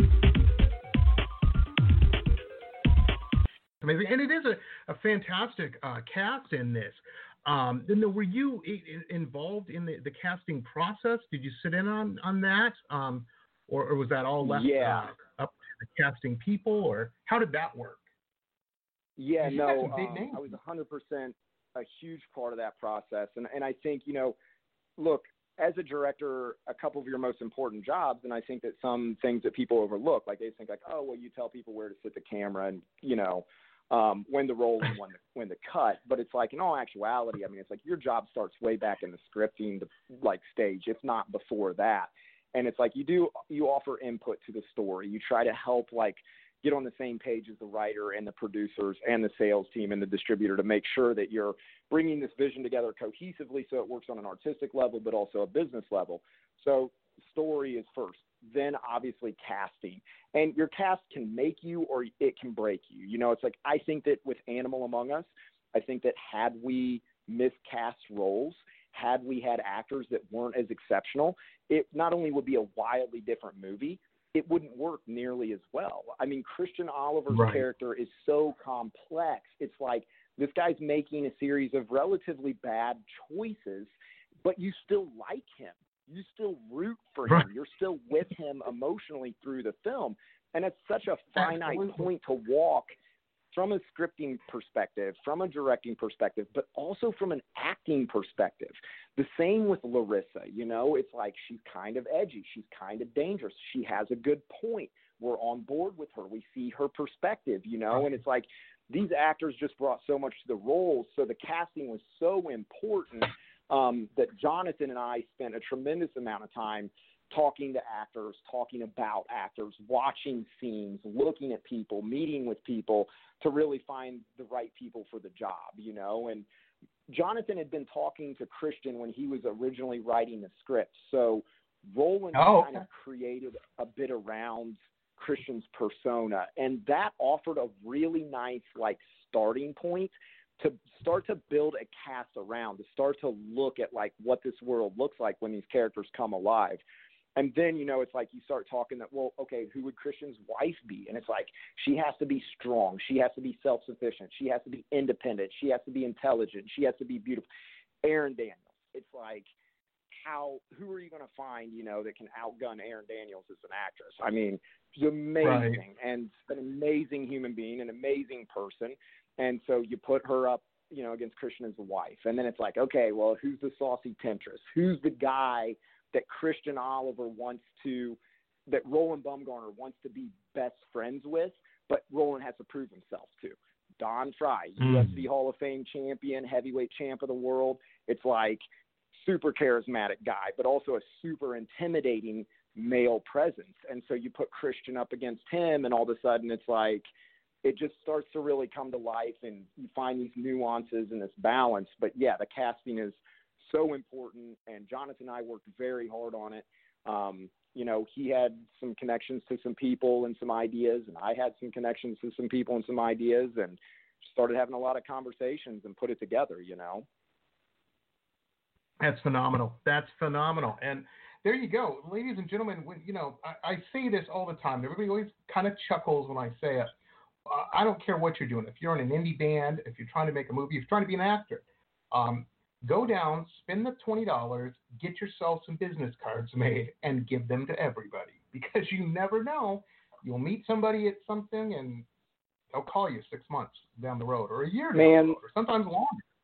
Amazing. And it is a, a fantastic uh, cast in this. Um, were you involved in the, the casting process? Did you sit in on, on that? Um, or, or was that all left yeah. uh, up to the casting people? Or how did that work? Yeah, no, um, I was one hundred percent a huge part of that process. And, and I think, you know, look, as a director, a couple of your most important jobs, and I think that some things that people overlook, like they think like, oh, well, you tell people where to sit the camera and, you know, um, when to roll and when to, when to cut. But it's like, in all actuality, I mean, it's like your job starts way back in the scripting like stage, if not before that. And it's like you do, you offer input to the story. You try to help, like, get on the same page as the writer and the producers and the sales team and the distributor to make sure that you're bringing this vision together cohesively so it works on an artistic level but also a business level. So story is first, then obviously casting. And your cast can make you or it can break you. You know, it's like I think that with Animal Among Us, I think that had we miscast roles, had we had actors that weren't as exceptional, it not only would be a wildly different movie, it wouldn't work nearly as well. I mean, Christian Oliver's right. character is so complex. It's like this guy's making a series of relatively bad choices, but you still like him. You still root for him. Right. You're still with him emotionally through the film. And it's such a finite Absolutely. point to walk from a scripting perspective, from a directing perspective, but also from an acting perspective. The same with Larissa, you know, it's like she's kind of edgy. She's kind of dangerous. She has a good point. We're on board with her. We see her perspective, you know, and it's like these actors just brought so much to the roles. So the casting was so important um, that Jonathan and I spent a tremendous amount of time talking to actors, talking about actors, watching scenes, looking at people, meeting with people to really find the right people for the job, you know. And Jonathan had been talking to Christian when he was originally writing the script. So Roland oh, kind okay. of created a bit around Christian's persona, and that offered a really nice, like, starting point to start to build a cast around, to start to look at, like, what this world looks like when these characters come alive. And then, you know, it's like you start talking that, well, okay, who would Christian's wife be? And it's like, she has to be strong. She has to be self-sufficient. She has to be independent. She has to be intelligent. She has to be beautiful. Erin Daniels. It's like, how, who are you going to find, you know, that can outgun Erin Daniels as an actress? I mean, she's amazing right. and an amazing human being, an amazing person. And so you put her up, you know, against Christian as the wife. And then it's like, okay, well, who's the saucy temptress? Who's the guy that Christian Oliver wants to, that Roland Baumgartner wants to be best friends with, but Roland has to prove himself to? Don Frye, mm. U F C Hall of Fame champion, heavyweight champ of the world. It's like super charismatic guy, but also a super intimidating male presence. And so you put Christian up against him, and all of a sudden it's like, it just starts to really come to life, and you find these nuances and this balance. But yeah, the casting is so important, and Jonathan and I worked very hard on it. Um, you know, he had some connections to some people and some ideas, and I had some connections to some people and some ideas, and started having a lot of conversations and put it together, you know. That's phenomenal. That's phenomenal. And there you go. Ladies and gentlemen, when, you know, I, I say this all the time. Everybody always kind of chuckles when I say it. Uh, I don't care what you're doing. If you're in an indie band, if you're trying to make a movie, if you're trying to be an actor, um, go down, spend the twenty dollars, get yourself some business cards made, and give them to everybody. Because you never know. You'll meet somebody at something, and they'll call you six months down the road, or a year down Man, the road, or sometimes longer.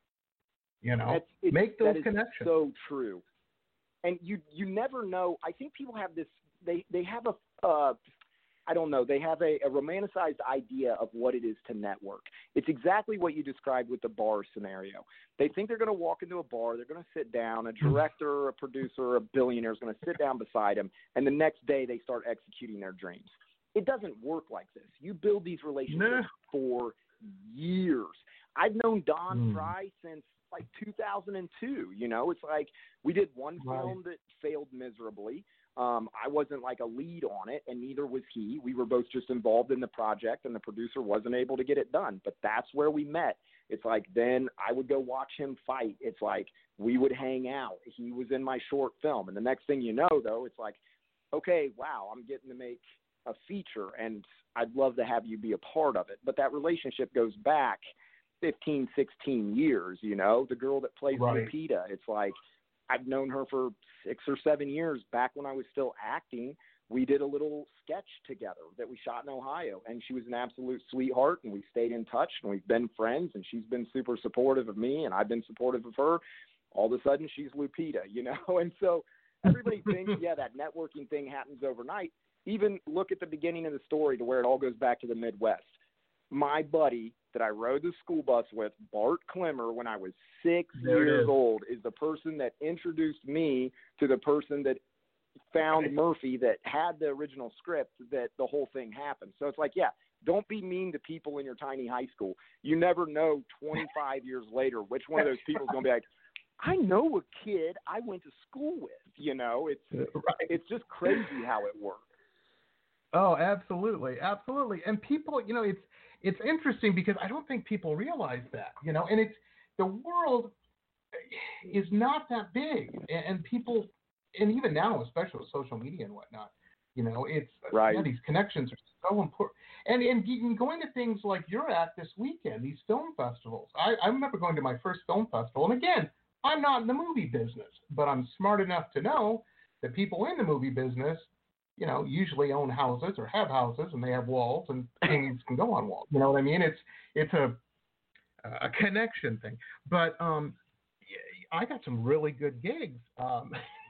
You know, that's, make those that is connections. So true. And you you never know. I think people have this. They they have a. Uh, I don't know. They have a, a romanticized idea of what it is to network. It's exactly what you described with the bar scenario. They think they're going to walk into a bar, they're going to sit down, a director, a producer, a billionaire is going to sit down beside them, and the next day they start executing their dreams. It doesn't work like this. You build these relationships nah. for years. I've known Don mm. Frye since like two thousand two. You know, it's like we did one right. film that failed miserably. Um, I wasn't like a lead on it, and neither was he. We were both just involved in the project, and the producer wasn't able to get it done. But that's where we met. It's like then I would go watch him fight. It's like we would hang out. He was in my short film. And the next thing you know, though, it's like, okay, wow, I'm getting to make a feature, and I'd love to have you be a part of it. But that relationship goes back fifteen, sixteen years, you know. The girl that plays right. Lupita, it's like I've known her for six or seven years. Back when I was still acting, we did a little sketch together that we shot in Ohio, and she was an absolute sweetheart, and we stayed in touch, and we've been friends, and she's been super supportive of me, and I've been supportive of her. All of a sudden, she's Lupita, you know. And so everybody thinks, yeah, that networking thing happens overnight. Even look at the beginning of the story to where it all goes back to the Midwest. My buddy that I rode the school bus with, Bart Klemmer, when I was six there years is. old, is the person that introduced me to the person that found right. Murphy, that had the original script, that the whole thing happened. So it's like, yeah, don't be mean to people in your tiny high school. You never know twenty-five years later which one of those people is going to be like, I know a kid I went to school with. You know, it's right. it's just crazy how it works. Oh, absolutely, absolutely. And people, you know, it's it's interesting because I don't think people realize that, you know, and it's the world is not that big, and, and people, and even now, especially with social media and whatnot, you know, it's right. yeah, these connections are so important. And and going to things like you're at this weekend, these film festivals. I, I remember going to my first film festival, and again, I'm not in the movie business, but I'm smart enough to know that people in the movie business, you know, usually own houses or have houses, and they have walls, and things can go on walls. You know what I mean? It's it's a a connection thing. But um, I got some really good gigs um,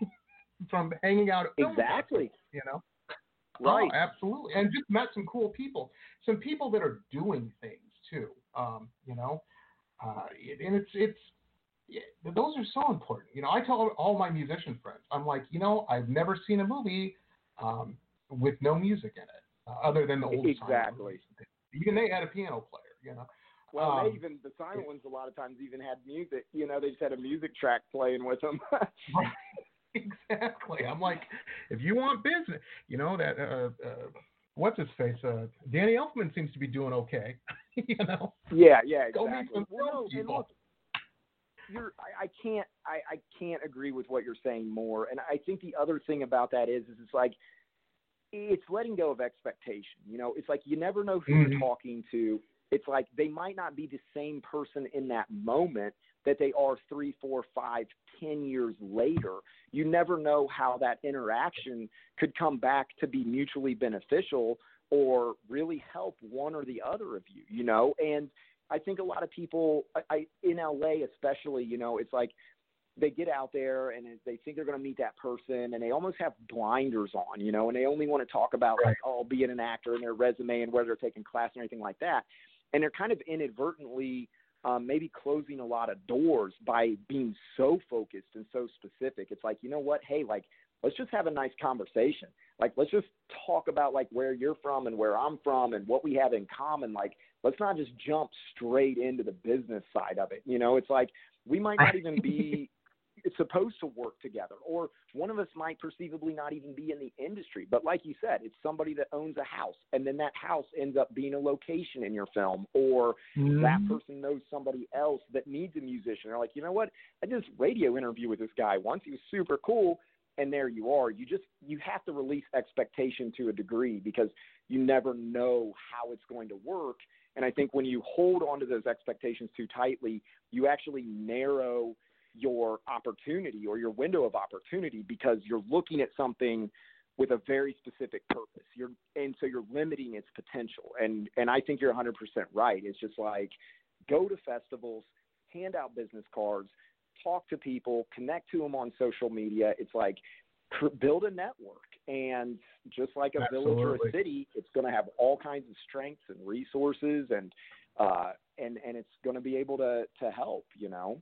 from hanging out at film exactly. festivals, you know. Right. Oh, absolutely. And just met some cool people, some people that are doing things too. Um, you know, uh, and it's it's yeah, those are so important. You know, I tell all my musician friends, I'm like, you know, I've never seen a movie um, with no music in it, uh, other than the old exactly. Even they had a piano player, you know. Well, um, they even the silent ones a lot of times even had music. You know, they just had a music track playing with them. Right. Exactly. I'm like, if you want business, you know that. Uh, uh, what's his face? Uh, Danny Elfman seems to be doing okay. You know. Yeah. Yeah. Go Exactly. meet some well, no, and look, people. you're. I, I can't. I, I can't agree with what you're saying more. And I think the other thing about that is, is it's like, it's letting go of expectation. You know, it's like you never know who mm-hmm. you're talking to. It's like they might not be the same person in that moment that they are three, four, five, ten years later. You never know how that interaction could come back to be mutually beneficial or really help one or the other of you, you know? And I think a lot of people I, I, in L A especially, you know, it's like they get out there and they think they're going to meet that person and they almost have blinders on, you know, and they only want to talk about right. like, oh, being an actor and their resume and where they're taking class and everything like that. And they're kind of inadvertently um, maybe closing a lot of doors by being so focused and so specific. It's like, you know what? Hey, like, let's just have a nice conversation. Like, let's just talk about like where you're from and where I'm from and what we have in common. Like, let's not just jump straight into the business side of it. You know, it's like we might not even be supposed to work together, or one of us might perceivably not even be in the industry. But like you said, it's somebody that owns a house, and then that house ends up being a location in your film, or mm-hmm. that person knows somebody else that needs a musician. They're like, you know what? I did this radio interview with this guy once. He was super cool. And there you are. You just, you have to release expectation to a degree because you never know how it's going to work. And I think when you hold on to those expectations too tightly, you actually narrow your opportunity or your window of opportunity because you're looking at something with a very specific purpose. You're, and so you're limiting its potential. And, and I think you're one hundred percent right. It's just like, go to festivals, hand out business cards, talk to people, connect to them on social media. It's like cr- build a network. And just like a Absolutely. village or a city, it's going to have all kinds of strengths and resources and, uh, and, and it's going to be able to, to help, you know?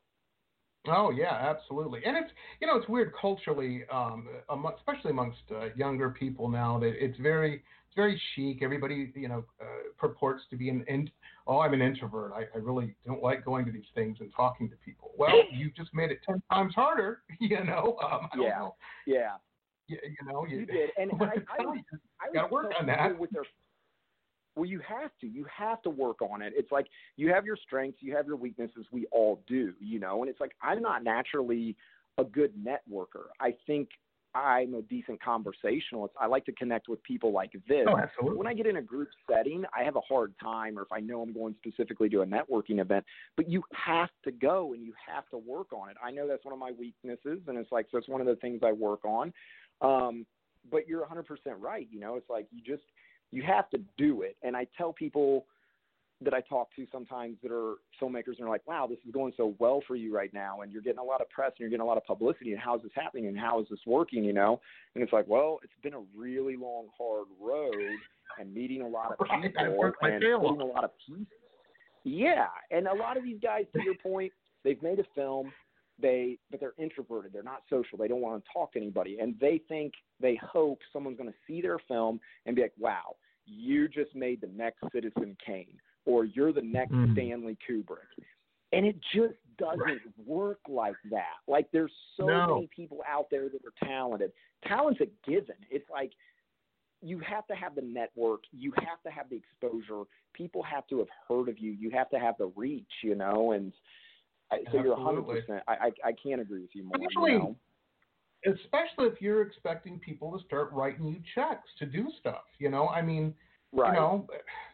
Oh yeah, absolutely. And it's, you know, it's weird culturally, um, especially amongst uh, younger people now, that it's very, it's very chic. Everybody, you know, uh, purports to be an, in, oh, I'm an introvert. I, I really don't like going to these things and talking to people. Well, you just made it ten times harder, you know. Um, I don't yeah, know. yeah. You, you know, you, you did. And I, I, I, I got to work on that. With their, well, you have to. You have to work on it. It's like you have your strengths, you have your weaknesses. We all do, you know. And it's like I'm not naturally a good networker. I think I'm a decent conversationalist. I like to connect with people like this. Oh, absolutely. When I get in a group setting, I have a hard time, or if I know I'm going specifically to a networking event. But you have to go and you have to work on it. I know that's one of my weaknesses, and it's like so it's one of the things I work on. Um, but you're one hundred percent right. You know, it's like you just you have to do it. And I tell people that I talk to sometimes that are filmmakers and they're like, wow, this is going so well for you right now. And you're getting a lot of press and you're getting a lot of publicity. And how is this happening? And how is this working? You know? And it's like, well, it's been a really long, hard road and meeting a lot of right. people and putting a lot of pieces. Yeah. And a lot of these guys, to your point, they've made a film, they, but they're introverted. They're not social. They don't want to talk to anybody. And they think, they hope someone's going to see their film and be like, wow, you just made the next Citizen Kane, or you're the next mm. Stanley Kubrick. And it just doesn't right. work like that. Like there's so no. many people out there that are talented. Talent's a given. It's like you have to have the network. You have to have the exposure. People have to have heard of you. You have to have the reach, you know, and I, so Absolutely. You're one hundred percent. I, I, I can't agree with you more. Especially, you know? especially if you're expecting people to start writing you checks to do stuff, you know, I mean, right. you know,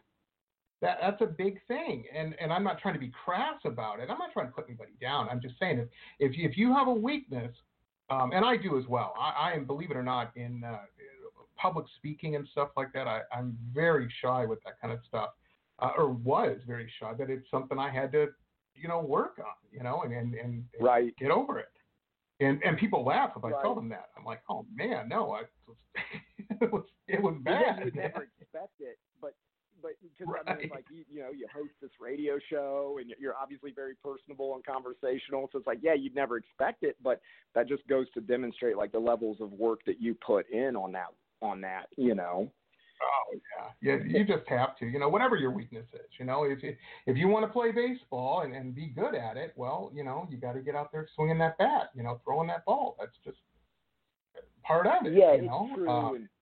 that that's a big thing. And, and I'm not trying to be crass about it. I'm not trying to put anybody down. I'm just saying if, if, you, if you have a weakness, um, and I do as well, I, I am, believe it or not, in uh, public speaking and stuff like that, I, I'm very shy with that kind of stuff, uh, or was very shy, but it's something I had to, you know, work on, you know, and, and, and, and right. get over it. And and people laugh if I right. tell them that. I'm like, oh man, no, I, it was it was bad. Yeah, you would never expect it, but but because right. I mean, it's like you, you know, you host this radio show, and you're obviously very personable and conversational. So it's like, yeah, you'd never expect it, but that just goes to demonstrate like the levels of work that you put in on that. On that, you know. Oh yeah, yeah. You just have to, you know, whatever your weakness is. You know, if you if you want to play baseball and, and be good at it, well, you know, you got to get out there swinging that bat, you know, throwing that ball. That's just part of it. Yeah, you know? it's true. Um, and,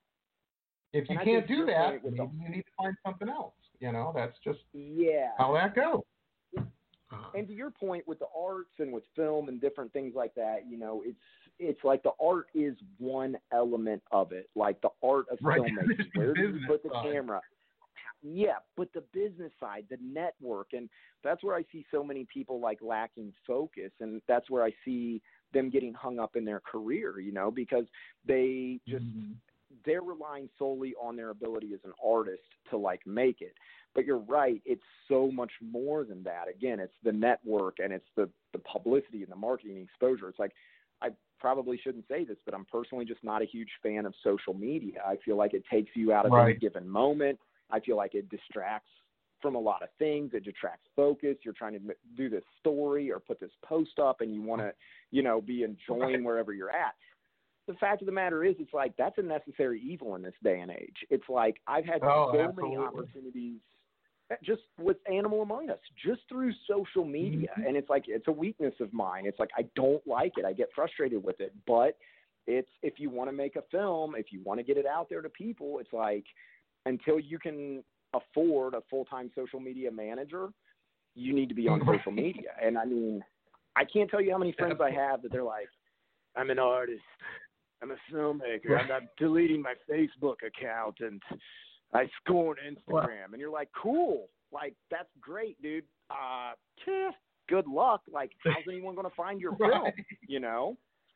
if you can't do that, maybe the, you need to find something else. You know, that's just yeah how that goes. Uh, and to your point with the arts and with film and different things like that, you know, it's it's like the art is one element of it, like the art of right. filmmaking. Where do you put the side. camera? Yeah, but the business side, the network, and that's where I see so many people like lacking focus, and that's where I see them getting hung up in their career, you know, because they just mm-hmm. they're relying solely on their ability as an artist to like make it. But you're right, it's so much more than that. Again, it's the network and it's the, the publicity and the marketing exposure. It's like, I probably shouldn't say this, but I'm personally just not a huge fan of social media. I feel like it takes you out of right. any given moment. I feel like it distracts from a lot of things. It detracts focus. You're trying to do this story or put this post up and you want to, you know, be enjoying right. wherever you're at. The fact of the matter is, it's like, that's a necessary evil in this day and age. It's like, I've had oh, so absolutely. many opportunities just with Animal Among Us, just through social media. Mm-hmm. And it's like, it's a weakness of mine. It's like, I don't like it. I get frustrated with it. But it's, if you want to make a film, if you want to get it out there to people, it's like, until you can afford a full-time social media manager, you need to be on social media. And I mean, I can't tell you how many friends I have that they're like, I'm an artist, I'm a filmmaker, I'm not deleting my Facebook account, and I scorn Instagram. And you're like, cool, like, that's great, dude. Uh, tch, good luck. Like, how's anyone going to find your film, right. you know?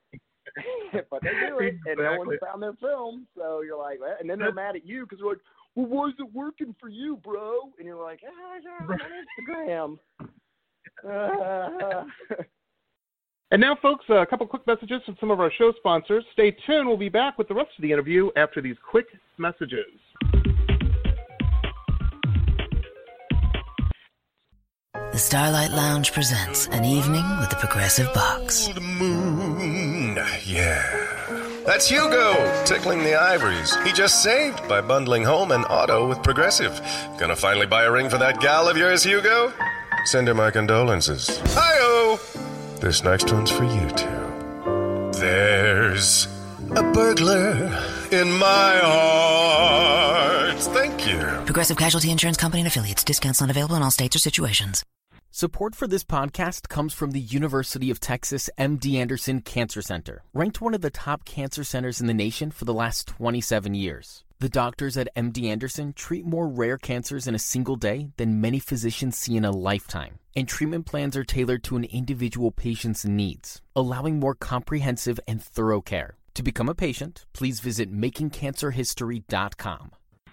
But they do it, and no one's found their film. So you're like, and then they're mad at you because they're like, well, why is it working for you, bro? And you're like, ah, yeah, on Instagram. Uh, and now, folks, a couple quick messages from some of our show sponsors. Stay tuned. We'll be back with the rest of the interview after these quick messages. The Starlight Lounge presents An Evening with the Progressive Box. Old moon, yeah. That's Hugo, tickling the ivories. He just saved by bundling home and auto with Progressive. Gonna finally buy a ring for that gal of yours, Hugo? Send her my condolences. Hi-oh! This next one's for you, too. There's a burglar in my heart. Thank you. Progressive Casualty Insurance Company and Affiliates. Discounts not available in all states or situations. Support for this podcast comes from the University of Texas M D Anderson Cancer Center, ranked one of the top cancer centers in the nation for the last twenty-seven years. The doctors at M D Anderson treat more rare cancers in a single day than many physicians see in a lifetime, and treatment plans are tailored to an individual patient's needs, allowing more comprehensive and thorough care. To become a patient, please visit making cancer history dot com.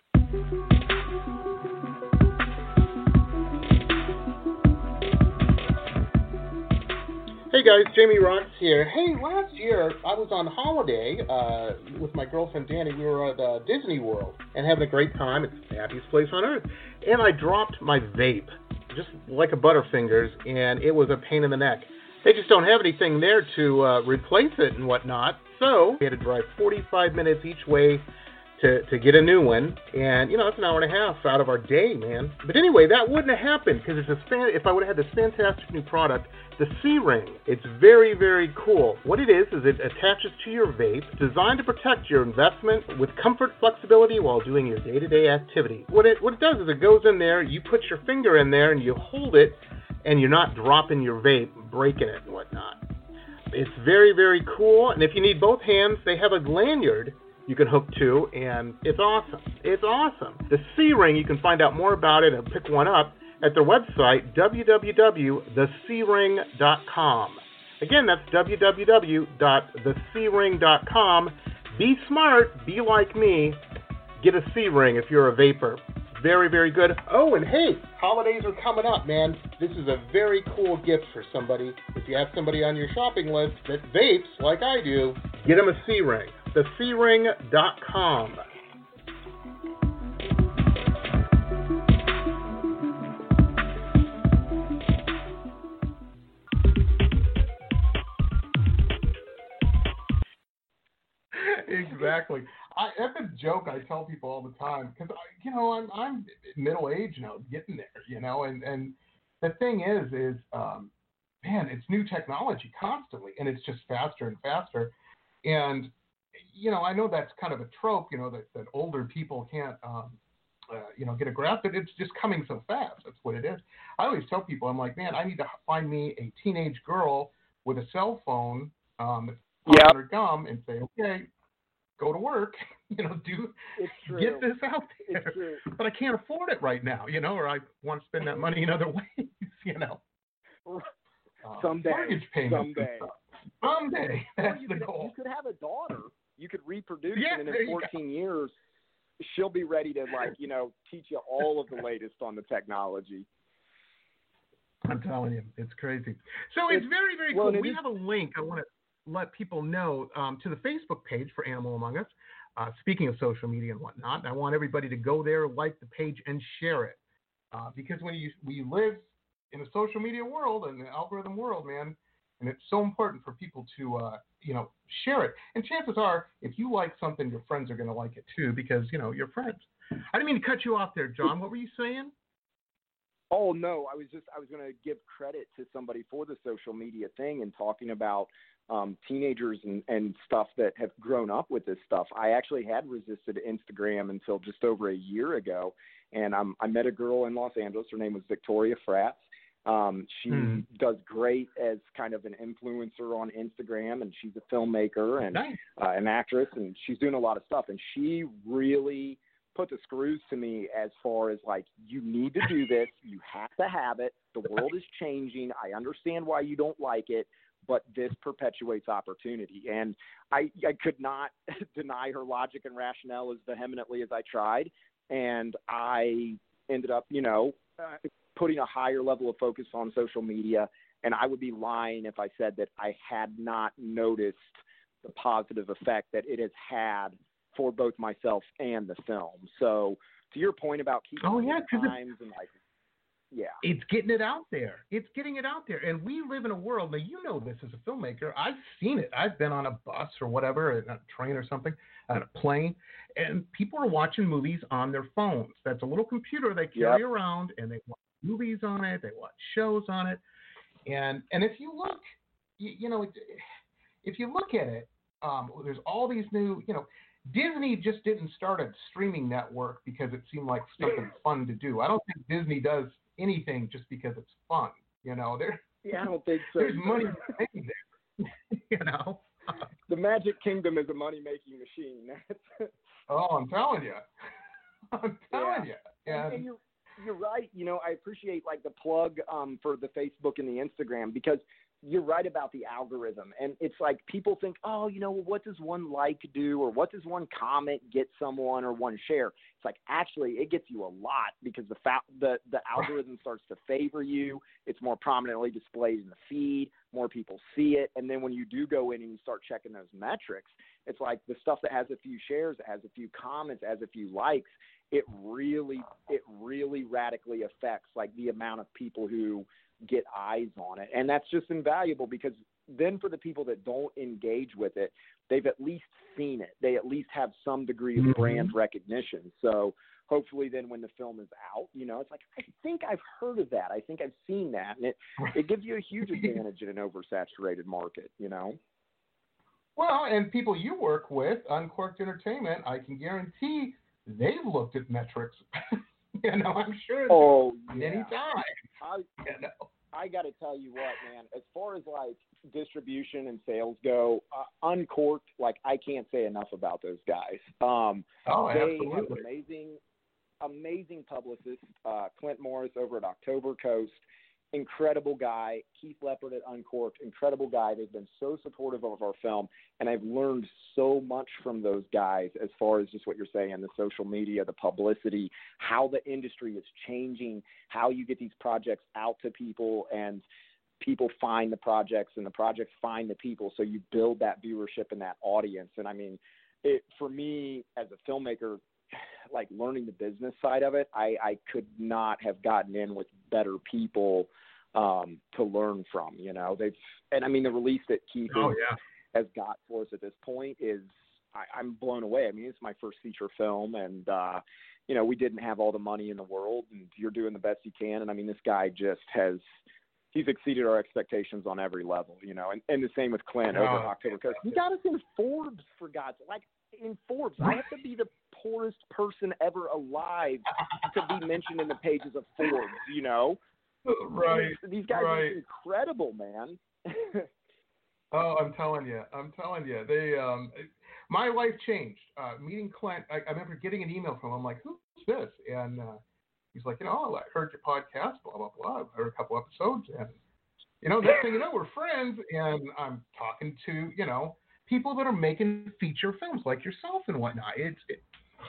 Hey guys, Jamie Rocks here. Hey, last year I was on holiday uh, with my girlfriend Danny. We were at uh, Disney World and having a great time. It's the happiest place on earth. And I dropped my vape, just like a Butterfingers, and it was a pain in the neck. They just don't have anything there to uh, replace it and whatnot, so we had to drive forty-five minutes each way to, to get a new one. And, you know, that's an hour and a half out of our day, man. But anyway, that wouldn't have happened because it's a fan, if I would have had this fantastic new product, the C-Ring. It's very, very cool. What it is, is it attaches to your vape, designed to protect your investment with comfort, flexibility while doing your day-to-day activity. What it, what it does is it goes in there, you put your finger in there, and you hold it, and you're not dropping your vape, breaking it and whatnot. It's very, very cool. And if you need both hands, they have a lanyard you can hook to, and it's awesome. It's awesome. The C-Ring, you can find out more about it and pick one up at their website, w w w dot the c ring dot com. Again, that's w w w dot the c ring dot com. Be smart. Be like me. Get a C-Ring if you're a vapor. Very, very good. Oh, and hey, holidays are coming up, man. This is a very cool gift for somebody. If you have somebody on your shopping list that vapes like I do, get them a C-Ring. the c ring dot com. Exactly. I, that's a joke I tell people all the time because, you know, I'm I'm middle age now, getting there, you know, and, and the thing is, is, um, man, it's new technology constantly, and it's just faster and faster. And, you know, I know that's kind of a trope, you know, that, that older people can't, um, uh, you know, get a grasp, but it's just coming so fast. That's what it is. I always tell people, I'm like, man, I need to find me a teenage girl with a cell phone um, that's yep. on her gum and say, okay, go to work, you know, do it's true. get this out there. It's true. But I can't afford it right now, you know, or I want to spend that money in other ways, you know. Uh, someday, mortgage payments someday, someday. That's you the could, goal. You could have a daughter. You could reproduce, yeah, and in fourteen years, she'll be ready to, like, you know, teach you all of the latest on the technology. I'm telling you, it's crazy. So it's, it's very, very well, cool. We is, have a link. I want to let people know um, to the Facebook page for Animal Among Us. Uh, speaking of social media and whatnot, I want everybody to go there, like the page, and share it. Uh, because when you we live in a social media world and the algorithm world, man, and it's so important for people to, uh, you know, share it. And chances are, if you like something, your friends are going to like it too, because, you know, you're friends. I didn't mean to cut you off there, John. What were you saying? Oh, no, I was just, I was going to give credit to somebody for the social media thing and talking about um, teenagers and, and stuff that have grown up with this stuff. I actually had resisted Instagram until just over a year ago. And um, I met a girl in Los Angeles. Her name was Victoria Fratz. Um, she hmm. does great as kind of an influencer on Instagram, and she's a filmmaker and nice. uh, an actress, and she's doing a lot of stuff. And she really put the screws to me as far as, like, you need to do this. You have to have it. The world is changing. I understand why you don't like it, but this perpetuates opportunity. And I, I could not deny her logic and rationale as vehemently as I tried. And I ended up, you know, uh, putting a higher level of focus on social media. And I would be lying if I said that I had not noticed the positive effect that it has had for both myself and the film. So to your point about keeping oh, yeah, times and like, yeah, it's getting it out there. It's getting it out there. And we live in a world, now you know this as a filmmaker. I've seen it. I've been on a bus or whatever, a train or something, on a plane, and people are watching movies on their phones. That's a little computer they carry yep. around, and they watch movies on it. They watch shows on it. And and if you look, you, you know, if you look at it, um, there's all these new, you know, Disney just didn't start a streaming network because it seemed like something fun to do. I don't think Disney does anything just because it's fun. You know, there. Yeah, I don't think so. There's money made there. You know, the Magic Kingdom is a money-making machine. Oh, I'm telling you. I'm telling yeah. you. And, and, and you're you're right. You know, I appreciate like the plug um, for the Facebook and the Instagram, because you're right about the algorithm. And it's like people think, oh, you know, what does one like do, or what does one comment get someone, or one share? It's like, actually, it gets you a lot, because the fa- the the algorithm starts to favor you. It's more prominently displayed in the feed. More people see it. And then when you do go in and you start checking those metrics, it's like the stuff that has a few shares, it has a few comments, has a few likes, it really, it really radically affects like the amount of people who get eyes on it. And that's just invaluable, because then for the people that don't engage with it, they've at least seen it. They at least have some degree of mm-hmm. brand recognition. So hopefully then when the film is out, you know, it's like, I think I've heard of that. I think I've seen that. And it, it gives you a huge advantage in an oversaturated market, you know? Well, and people you work with, Uncorked Entertainment, I can guarantee they've looked at metrics. You know, I'm sure oh, many yeah. times. I, you know. I got to tell you what, man, as far as like distribution and sales go, uh, Uncorked, like I can't say enough about those guys. Um, oh, they absolutely. have amazing, amazing publicists. Uh, Clint Morris over at October Coast, incredible guy. Keith Leopard at Uncorked, incredible guy. They've been so supportive of our film, and I've learned so much from those guys as far as just what you're saying, the social media, the publicity, how the industry is changing, how you get these projects out to people, and people find the projects, and the projects find the people, so you build that viewership and that audience. And I mean, it, for me as a filmmaker, like learning the business side of it, I, I could not have gotten in with better people um, to learn from, you know. They've, and I mean, the release that Keith oh, has, yeah. has got for us at this point is I, I'm blown away. I mean, it's my first feature film, and uh, you know, we didn't have all the money in the world, and you're doing the best you can. And I mean, this guy just has. He's exceeded our expectations on every level, you know, and, and the same with Clint over at October Coast. He got us in Forbes, for God's sake. Like, in Forbes, I have to be the poorest person ever alive to be mentioned in the pages of Forbes, you know? Right. These guys right. are incredible, man. Oh, I'm telling you. I'm telling you. They, um, my life changed. Uh, meeting Clint, I, I remember getting an email from him. I'm like, who's this? And, uh, he's like, you know, oh, I heard your podcast, blah, blah, blah. I've heard a couple episodes. And, you know, next thing you know, we're friends. And I'm talking to, you know, people that are making feature films like yourself and whatnot. It's, it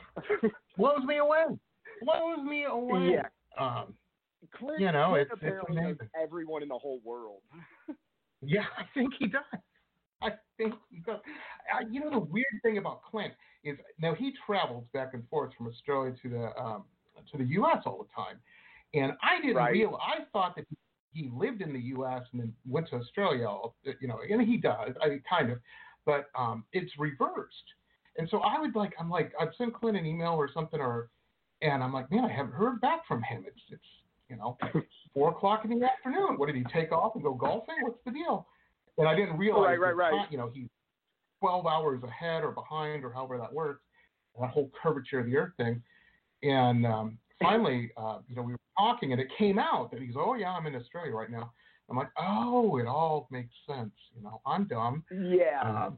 blows me away. Blows me away. Yeah. Um, Clint, you know, Clint it's, apparently it's knows amazing. everyone in the whole world. Yeah, I think he does. I think he does. Uh, you know, the weird thing about Clint is now he travels back and forth from Australia to the um, to the U S all the time, and I didn't Right. realize. I thought that he lived in the U S and then went to Australia. All, you know, and he does. I mean, kind of, but um, it's reversed. And so I would like, I'm like, I'd send Clint an email or something, or, and I'm like, man, I haven't heard back from him. It's it's you know, four o'clock in the afternoon. What did he take off and go golfing? What's the deal? And I didn't realize, Right, right, right. Time, you know, he's twelve hours ahead or behind or however that works, that whole curvature of the earth thing. And um, finally, uh, you know, we were talking and it came out that he's, oh, yeah, I'm in Australia right now. I'm like, oh, it all makes sense. You know, I'm dumb. Yeah. Um,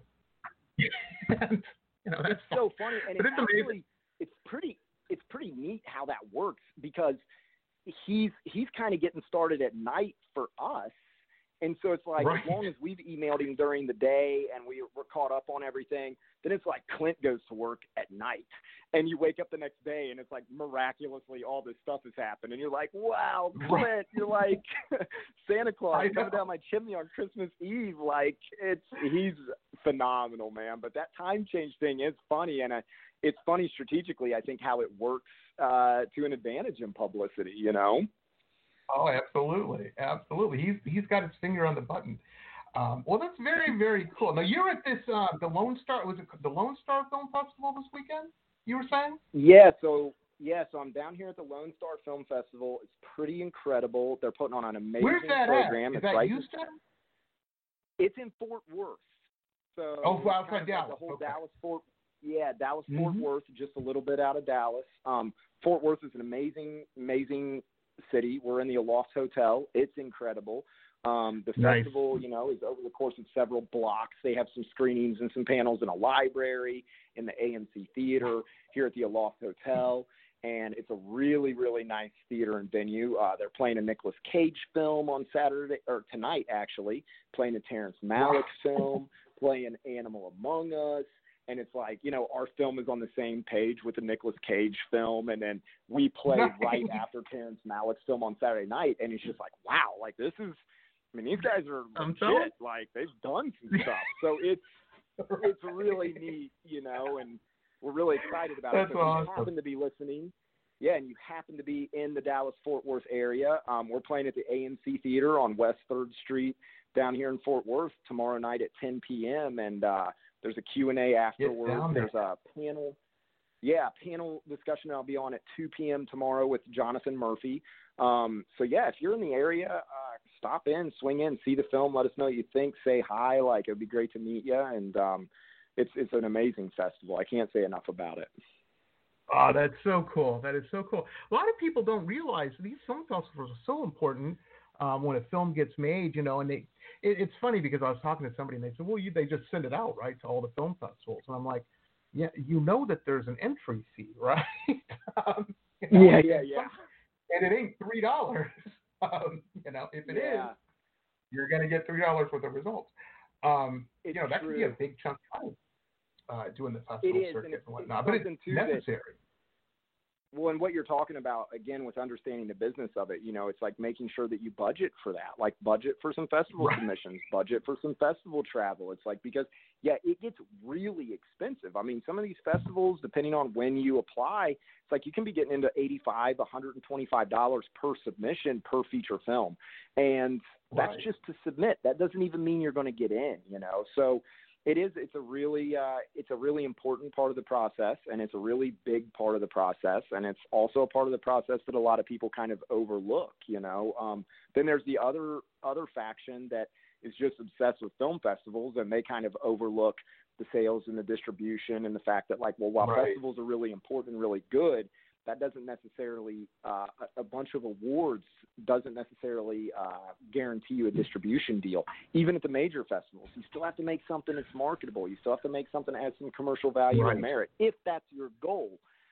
and, you know, that's it's so funny. And but it's, it's actually, amazing. it's pretty, it's pretty neat how that works because he's, he's kind of getting started at night for us. And so it's like, right. as long as we've emailed him during the day and we, we're caught up on everything, then it's like Clint goes to work at night. And you wake up the next day and it's like miraculously all this stuff has happened. And you're like, wow, Clint, right. You're like Santa Claus coming down my chimney on Christmas Eve. Like, it's he's phenomenal, man. But that time change thing is funny. And uh, it's funny strategically, I think, how it works uh, to an advantage in publicity, you know? Oh, absolutely, absolutely. He's he's got his finger on the button. Um, well, that's very, very cool. Now you're at this uh, the Lone Star. Was it the Lone Star Film Festival this weekend? You were saying? Yeah. So yeah. So I'm down here at the Lone Star Film Festival. It's pretty incredible. They're putting on an amazing Where's that program. At? Is it's that right Houston? It's in Fort Worth. So oh, well, outside like Dallas. Like the whole okay. Dallas Fort. Yeah, Dallas mm-hmm. Fort Worth, just a little bit out of Dallas. Um, Fort Worth is an amazing, amazing city. We're in the Aloft Hotel. It's incredible. Um, the nice. festival, you know, is over the course of several blocks. They have some screenings and some panels in a library, in the A M C Theater, here at the Aloft Hotel. And it's a really, really nice theater and venue. Uh, they're playing a Nicolas Cage film on Saturday, or tonight actually, playing a Terrence Malick wow. film, playing Animal Among Us. And it's like, you know, our film is on the same page with the Nicolas Cage film, and then we play nice. right after Terrence Malick's film on Saturday night, and it's just like, wow, like this is, I mean, these guys are legit, like they've done some stuff. So it's it's really neat, you know, and we're really excited about That's it. So awesome. if you happen to be listening, yeah, and you happen to be in the Dallas-Fort Worth area, um, we're playing at the A M C Theater on West third Street down here in Fort Worth tomorrow night at ten p.m., and uh, there's a Q and A afterwards. There's a panel, yeah, panel discussion I'll be on at two p.m. tomorrow with Jonathan Murphy. Um, so, yeah, if you're in the area, uh, stop in, swing in, see the film, let us know what you think, say hi. Like, it would be great to meet you. And um, it's it's an amazing festival. I can't say enough about it. Oh, that's so cool. That is so cool. A lot of people don't realize these film festivals are so important um, when a film gets made, you know, and they it, it's funny because I was talking to somebody and they said, well, you, they just send it out, right, to all the film festivals. And I'm like, yeah, you know that there's an entry fee, right? um, you know, yeah, yeah, yeah. And it ain't three dollars. Um, you know, if it yeah. is, you're going to get three dollars worth of results. Um, you know, that true. could be a big chunk of time uh, doing the festival it is, circuit and, and whatnot. But it's necessary. That, well, and what you're talking about, again, with understanding the business of it, you know, it's like making sure that you budget for that, like budget for some festival right. submissions, budget for some festival travel. It's like, because, yeah, it gets really expensive. I mean, some of these festivals, depending on when you apply, it's like you can be getting into eighty-five dollars, one hundred twenty-five dollars per submission per feature film. And that's right. just to submit. That doesn't even mean you're going to get in, you know. So it is. It's a really, uh, it's a really important part of the process, and it's a really big part of the process, and it's also a part of the process that a lot of people kind of overlook. You know, um, then there's the other other faction that is just obsessed with film festivals, and they kind of overlook the sales and the distribution and the fact that, like, well, while right. festivals are really important and really good, that doesn't necessarily, uh, a, a bunch of awards doesn't necessarily uh, guarantee you a distribution deal. Even at the major festivals, you still have to make something that's marketable. You still have to make something that has some commercial value right. and merit, if that's your goal.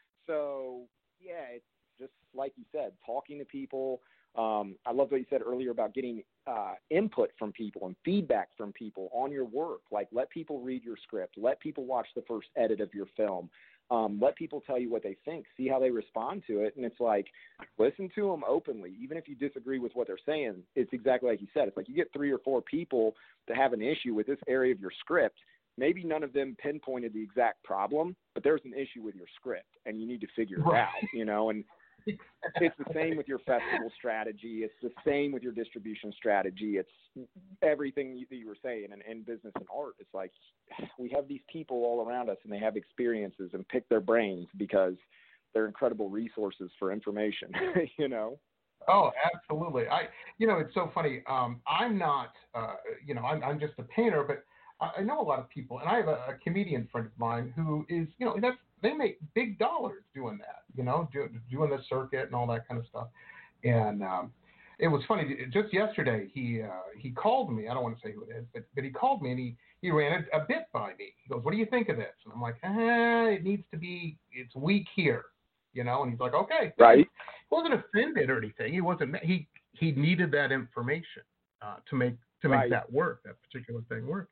So, yeah, it's just like you said, talking to people. Um, I love what you said earlier about getting uh, input from people and feedback from people on your work. Like, let people read your script. Let people watch the first edit of your film. Um, let people tell you what they think, see how they respond to it. And it's like, listen to them openly. Even if you disagree with what they're saying, it's exactly like you said. It's like you get three or four people that have an issue with this area of your script. Maybe none of them pinpointed the exact problem, but there's an issue with your script, and you need to figure it out, you know. And it's the same with your festival strategy. It's the same with your distribution strategy. It's everything you, that you were saying in, in business and art. It's like we have these people all around us, and they have experiences, and pick their brains because they're incredible resources for information, you know? Oh, absolutely. I, you know, it's so funny. Um, I'm not, uh, you know, I'm, I'm just a painter, but I know a lot of people, and I have a, a comedian friend of mine who is, you know, that's, they make big dollars doing that, you know, do, doing the circuit and all that kind of stuff. And um, it was funny. Just yesterday, he uh, he called me. I don't want to say who it is, but, but he called me, and he, he ran a, a bit by me. He goes, "What do you think of this?" And I'm like, ah, it needs to be, it's weak here, you know. And he's like, "Okay." Right. He wasn't offended or anything. He wasn't. He he needed that information uh, to make to make right. that work, that particular thing work.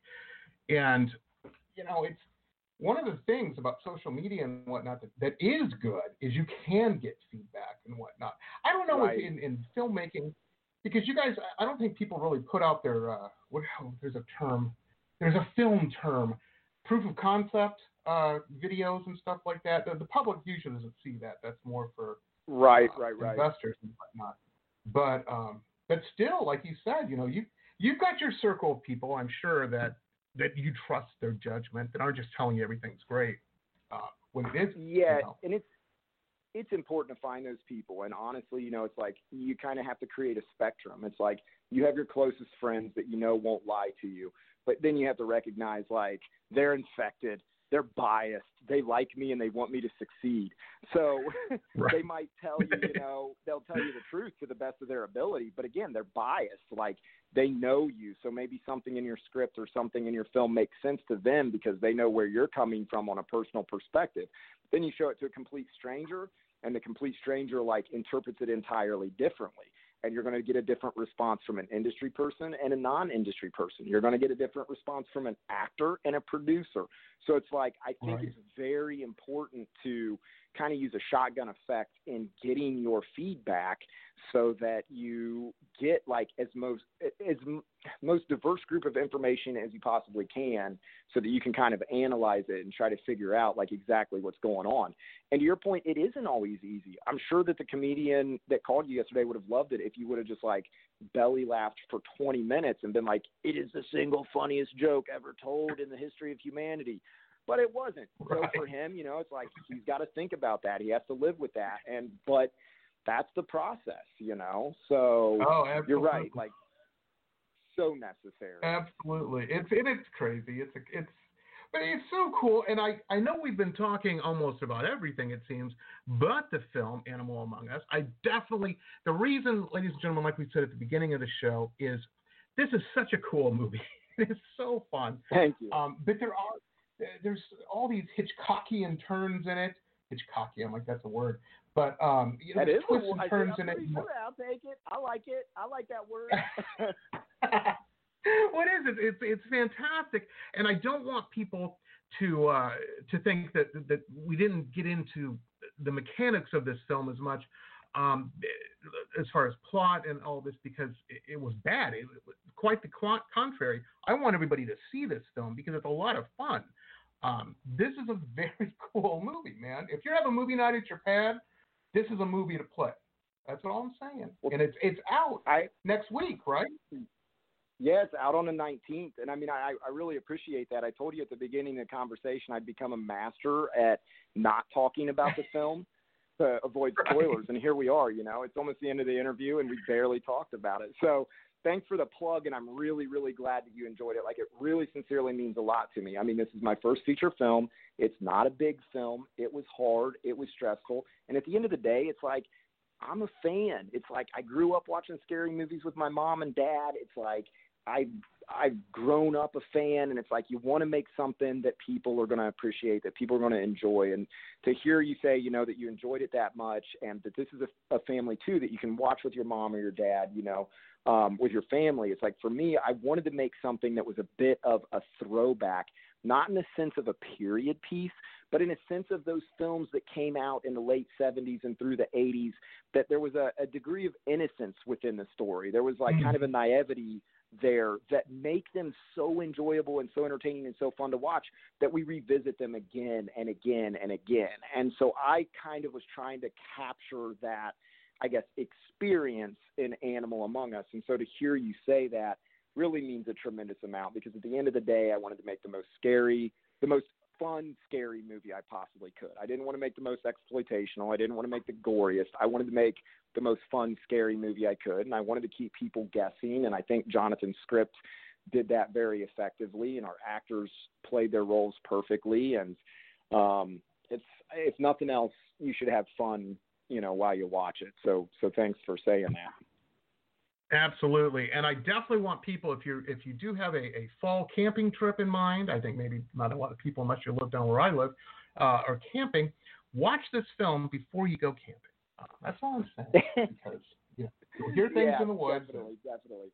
And you know, it's one of the things about social media and whatnot that, that is good is you can get feedback and whatnot. I don't know right. if in, in filmmaking, because you guys, I don't think people really put out their, uh, what, oh, there's a term, there's a film term, proof of concept uh, videos and stuff like that. The, the public usually doesn't see that. That's more for right, uh, right, right. investors and whatnot. But um, but still, like you said, you know, you you've got your circle of people, I'm sure, that that you trust their judgment, that aren't just telling you everything's great uh, when it is. Yeah, you know. and it's it's important to find those people. And honestly, you know, it's like you kind of have to create a spectrum. It's like you have your closest friends that you know won't lie to you, but then you have to recognize, like, they're infected, they're biased, they like me and they want me to succeed. So right. they might tell you, you know, they'll tell you the truth to the best of their ability. But again, they're biased. Like, they know you. So maybe something in your script or something in your film makes sense to them because they know where you're coming from on a personal perspective. Then you show it to a complete stranger, and the complete stranger, like, interprets it entirely differently. And you're going to get a different response from an industry person and a non-industry person. You're going to get a different response from an actor and a producer. So it's like, I think right. it's very important to kind of use a shotgun effect in getting your feedback so that you get, like, as most as most diverse group of information as you possibly can, so that you can kind of analyze it and try to figure out, like, exactly what's going on. And to your point, it isn't always easy. I'm sure that the comedian that called you yesterday would have loved it if you would have just, like, belly laughed for twenty minutes and been like, it is the single funniest joke ever told in the history of humanity. But it wasn't. Right. So for him, you know, it's like he's got to think about that. He has to live with that. And but that's the process, you know. So oh, you're right. Like, so necessary. Absolutely. It's it, it's crazy. It's it's but it's so cool. And I, I know we've been talking almost about everything, it seems, but the film Animal Among Us, I definitely, the reason, ladies and gentlemen, like we said at the beginning of the show, is this is such a cool movie. It's so fun. Thank you. Um, but there are There's all these Hitchcockian turns in it. Hitchcockian, I'm like, that's a word. But, um, you know, that is twists a, and turns I, in it. Sure, I'll take it. I like it. I like that word. What is it? It's it's fantastic, and I don't want people to uh, to think that that we didn't get into the mechanics of this film as much, um, as far as plot and all this, because it, it was bad. It, it was quite the contrary. I want everybody to see this film because it's a lot of fun. Um, this is a very cool movie, man. If you have a movie night at your pad, this is a movie to play. That's what I'm saying. Well, and it's it's out I, next week, right? Yeah, it's out on the nineteenth. And I mean, I, I really appreciate that. I told you at the beginning of the conversation I'd become a master at not talking about the film to avoid spoilers. And here we are, you know. It's almost the end of the interview, and we barely talked about it. So thanks for the plug, and I'm really, really glad that you enjoyed it. Like, it really sincerely means a lot to me. I mean, this is my first feature film. It's not a big film. It was hard. It was stressful. And at the end of the day, it's like, I'm a fan. It's like I grew up watching scary movies with my mom and dad. It's like I've, I've grown up a fan, and it's like you want to make something that people are going to appreciate, that people are going to enjoy. And to hear you say, you know, that you enjoyed it that much, and that this is a, a family, too, that you can watch with your mom or your dad, you know, um, with your family. It's like, for me, I wanted to make something that was a bit of a throwback, not in the sense of a period piece, but in a sense of those films that came out in the late seventies and through the eighties, that there was a, a degree of innocence within the story. There was like mm-hmm. kind of a naivety there that make them so enjoyable and so entertaining and so fun to watch that we revisit them again and again and again. And so I kind of was trying to capture that, I guess, experience in Animal Among Us. And so to hear you say that really means a tremendous amount, because at the end of the day, I wanted to make the most scary, the most fun, scary movie I possibly could. I didn't want to make the most exploitational. I didn't want to make the goriest. I wanted to make the most fun, scary movie I could, and I wanted to keep people guessing, and I think Jonathan's script did that very effectively, and our actors played their roles perfectly, and um, it's, if nothing else, you should have fun, you know, while you watch it. So, so thanks for saying that. Absolutely. And I definitely want people, if you if you do have a, a fall camping trip in mind, I think maybe not a lot of people, unless you live down where I live, uh, are camping, watch this film before you go camping. Uh, that's all I'm saying. Because you know, you'll hear things yeah, in the woods. Definitely, definitely.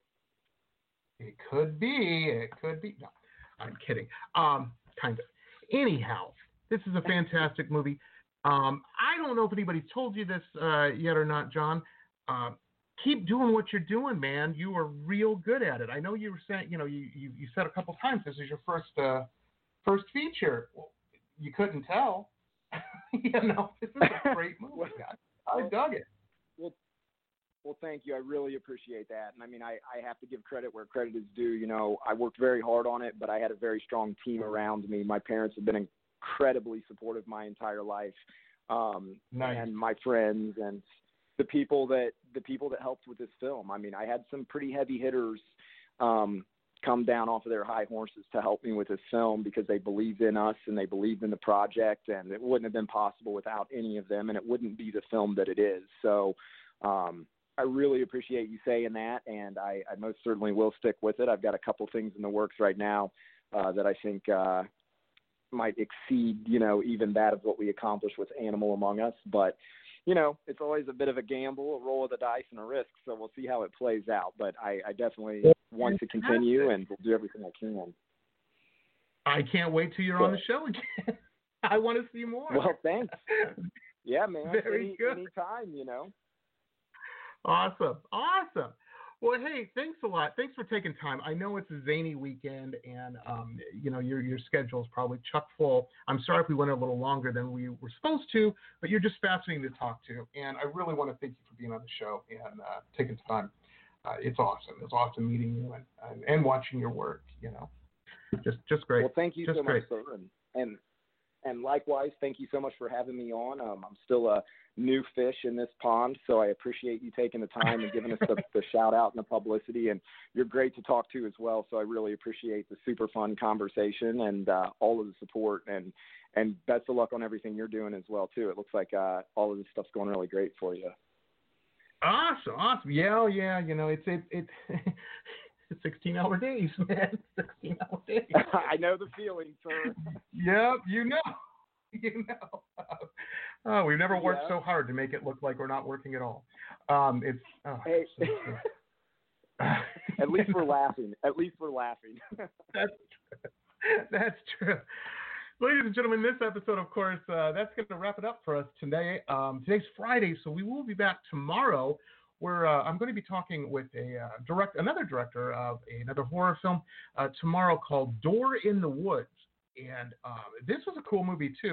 It could be. It could be. No, I'm kidding. Um, kind of. Anyhow, this is a fantastic movie. Um, I don't know if anybody's told you this uh, yet or not, John. Uh, Keep doing what you're doing, man. You are real good at it. I know you were saying, you know, you, you, you said a couple times this is your first uh, first feature. Well, you couldn't tell. you know, this is a great movie. I, I dug it. Well, well, thank you. I really appreciate that. And I mean, I, I have to give credit where credit is due. You know, I worked very hard on it, but I had a very strong team around me. My parents have been incredibly supportive my entire life, um, nice. and my friends and the people that the people that helped with this film. I mean, I had some pretty heavy hitters um, come down off of their high horses to help me with this film, because they believed in us and they believed in the project, and it wouldn't have been possible without any of them, and it wouldn't be the film that it is. So um, I really appreciate you saying that, and I, I most certainly will stick with it. I've got a couple things in the works right now uh, that I think uh, might exceed, you know, even that of what we accomplished with Animal Among Us, but you know, it's always a bit of a gamble, a roll of the dice, and a risk. So we'll see how it plays out. But I, I definitely want to continue, and we'll do everything I can. I can't wait till you're on the show again. I want to see more. Well, thanks. Yeah, man. Very Any, good. Anytime, you know. Awesome. Awesome. Well, hey, thanks a lot. Thanks for taking time. I know it's a zany weekend, and um, you know your your schedule is probably chock full. I'm sorry if we went a little longer than we were supposed to, but you're just fascinating to talk to, and I really want to thank you for being on the show and uh, taking time. Uh, it's awesome. It's awesome meeting you and, and and watching your work. You know, just just great. Well, thank you just so great. much, sir, and, and and likewise, thank you so much for having me on. Um, I'm still a new fish in this pond, so I appreciate you taking the time and giving us the, the shout out and the publicity, and you're great to talk to as well, so I really appreciate the super fun conversation and uh, all of the support, and and best of luck on everything you're doing as well too. It looks like uh, all of this stuff's going really great for you. Awesome, awesome. Yeah, yeah, you know, it's it, it it's sixteen hour days, man. sixteen hour days. I know the feeling, sir. Yep, you know. You know, oh, we've never worked yeah. so hard to make it look like we're not working at all. Um, it's oh, hey. so, so. At least we're laughing. At least we're laughing. That's true. That's true. Ladies and gentlemen, this episode, of course, uh, that's going to wrap it up for us today. Um, today's Friday, so we will be back tomorrow, where uh, I'm going to be talking with a uh, direct, another director of another horror film uh, tomorrow called Door in the Woods. And um, this was a cool movie, too.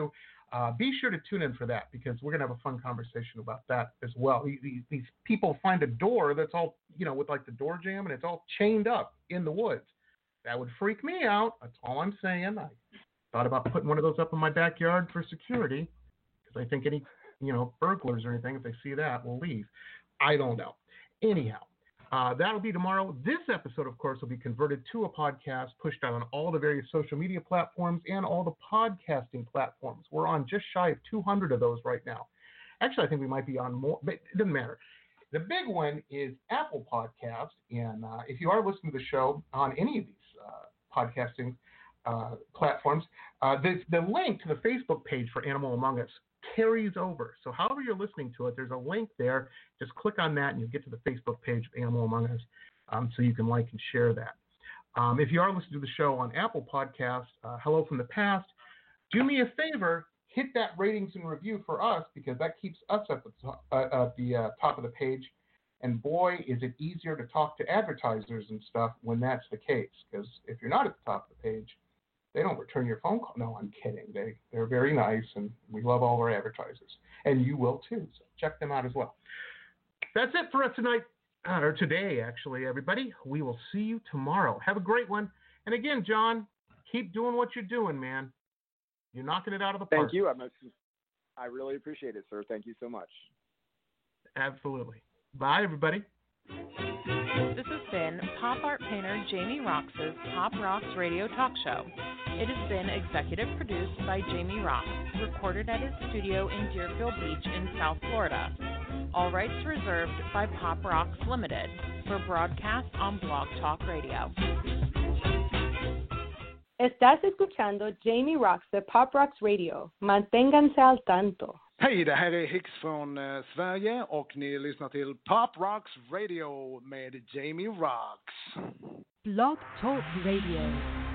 Uh, be sure to tune in for that because we're going to have a fun conversation about that as well. These, these people find a door that's all, you know, with like the door jamb and it's all chained up in the woods. That would freak me out. That's all I'm saying. I thought about putting one of those up in my backyard for security because I think any, you know, burglars or anything, if they see that, will leave. I don't know. Anyhow, uh, that'll be tomorrow. This episode, of course, will be converted to a podcast, pushed out on all the various social media platforms and all the podcasting platforms. We're on just shy of two hundred of those right now. Actually, I think we might be on more, but it doesn't matter. The big one is Apple Podcast, and uh, if you are listening to the show on any of these uh, podcasting uh, platforms, uh, the, the link to the Facebook page for Animal Among Us carries over. So however you're listening to it, there's a link there. Just click on that and you'll get to the Facebook page of Animal Among Us um, so you can like and share that. Um, if you are listening to the show on Apple Podcasts, uh, hello from the past, do me a favor, hit that ratings and review for us because that keeps us at the, top, uh, at the uh, top of the page. And boy, is it easier to talk to advertisers and stuff when that's the case. Because if you're not at the top of the page, they don't return your phone call. No, I'm kidding. They, they're very nice, and we love all our advertisers. And you will, too. So check them out as well. That's it for us tonight, uh, or today, actually, everybody. We will see you tomorrow. Have a great one. And again, John, keep doing what you're doing, man. You're knocking it out of the park. Thank you. I'm a, I really appreciate it, sir. Thank you so much. Absolutely. Bye, everybody. This has been pop art painter Jamie Roxx's Pop Rocks Radio Talk Show. It has been executive produced by Jamie Roxx, recorded at his studio in Deerfield Beach in South Florida. All rights reserved by Pop Rocks Limited for broadcast on Blog Talk Radio. Estás escuchando Jamie Roxx de Pop Rocks Radio. Manténganse al tanto. Hej, det här är Hicks från eh, Sverige och ni lyssnar till Pop Rocks Radio med Jamie Roxx. Blog Talk Radio.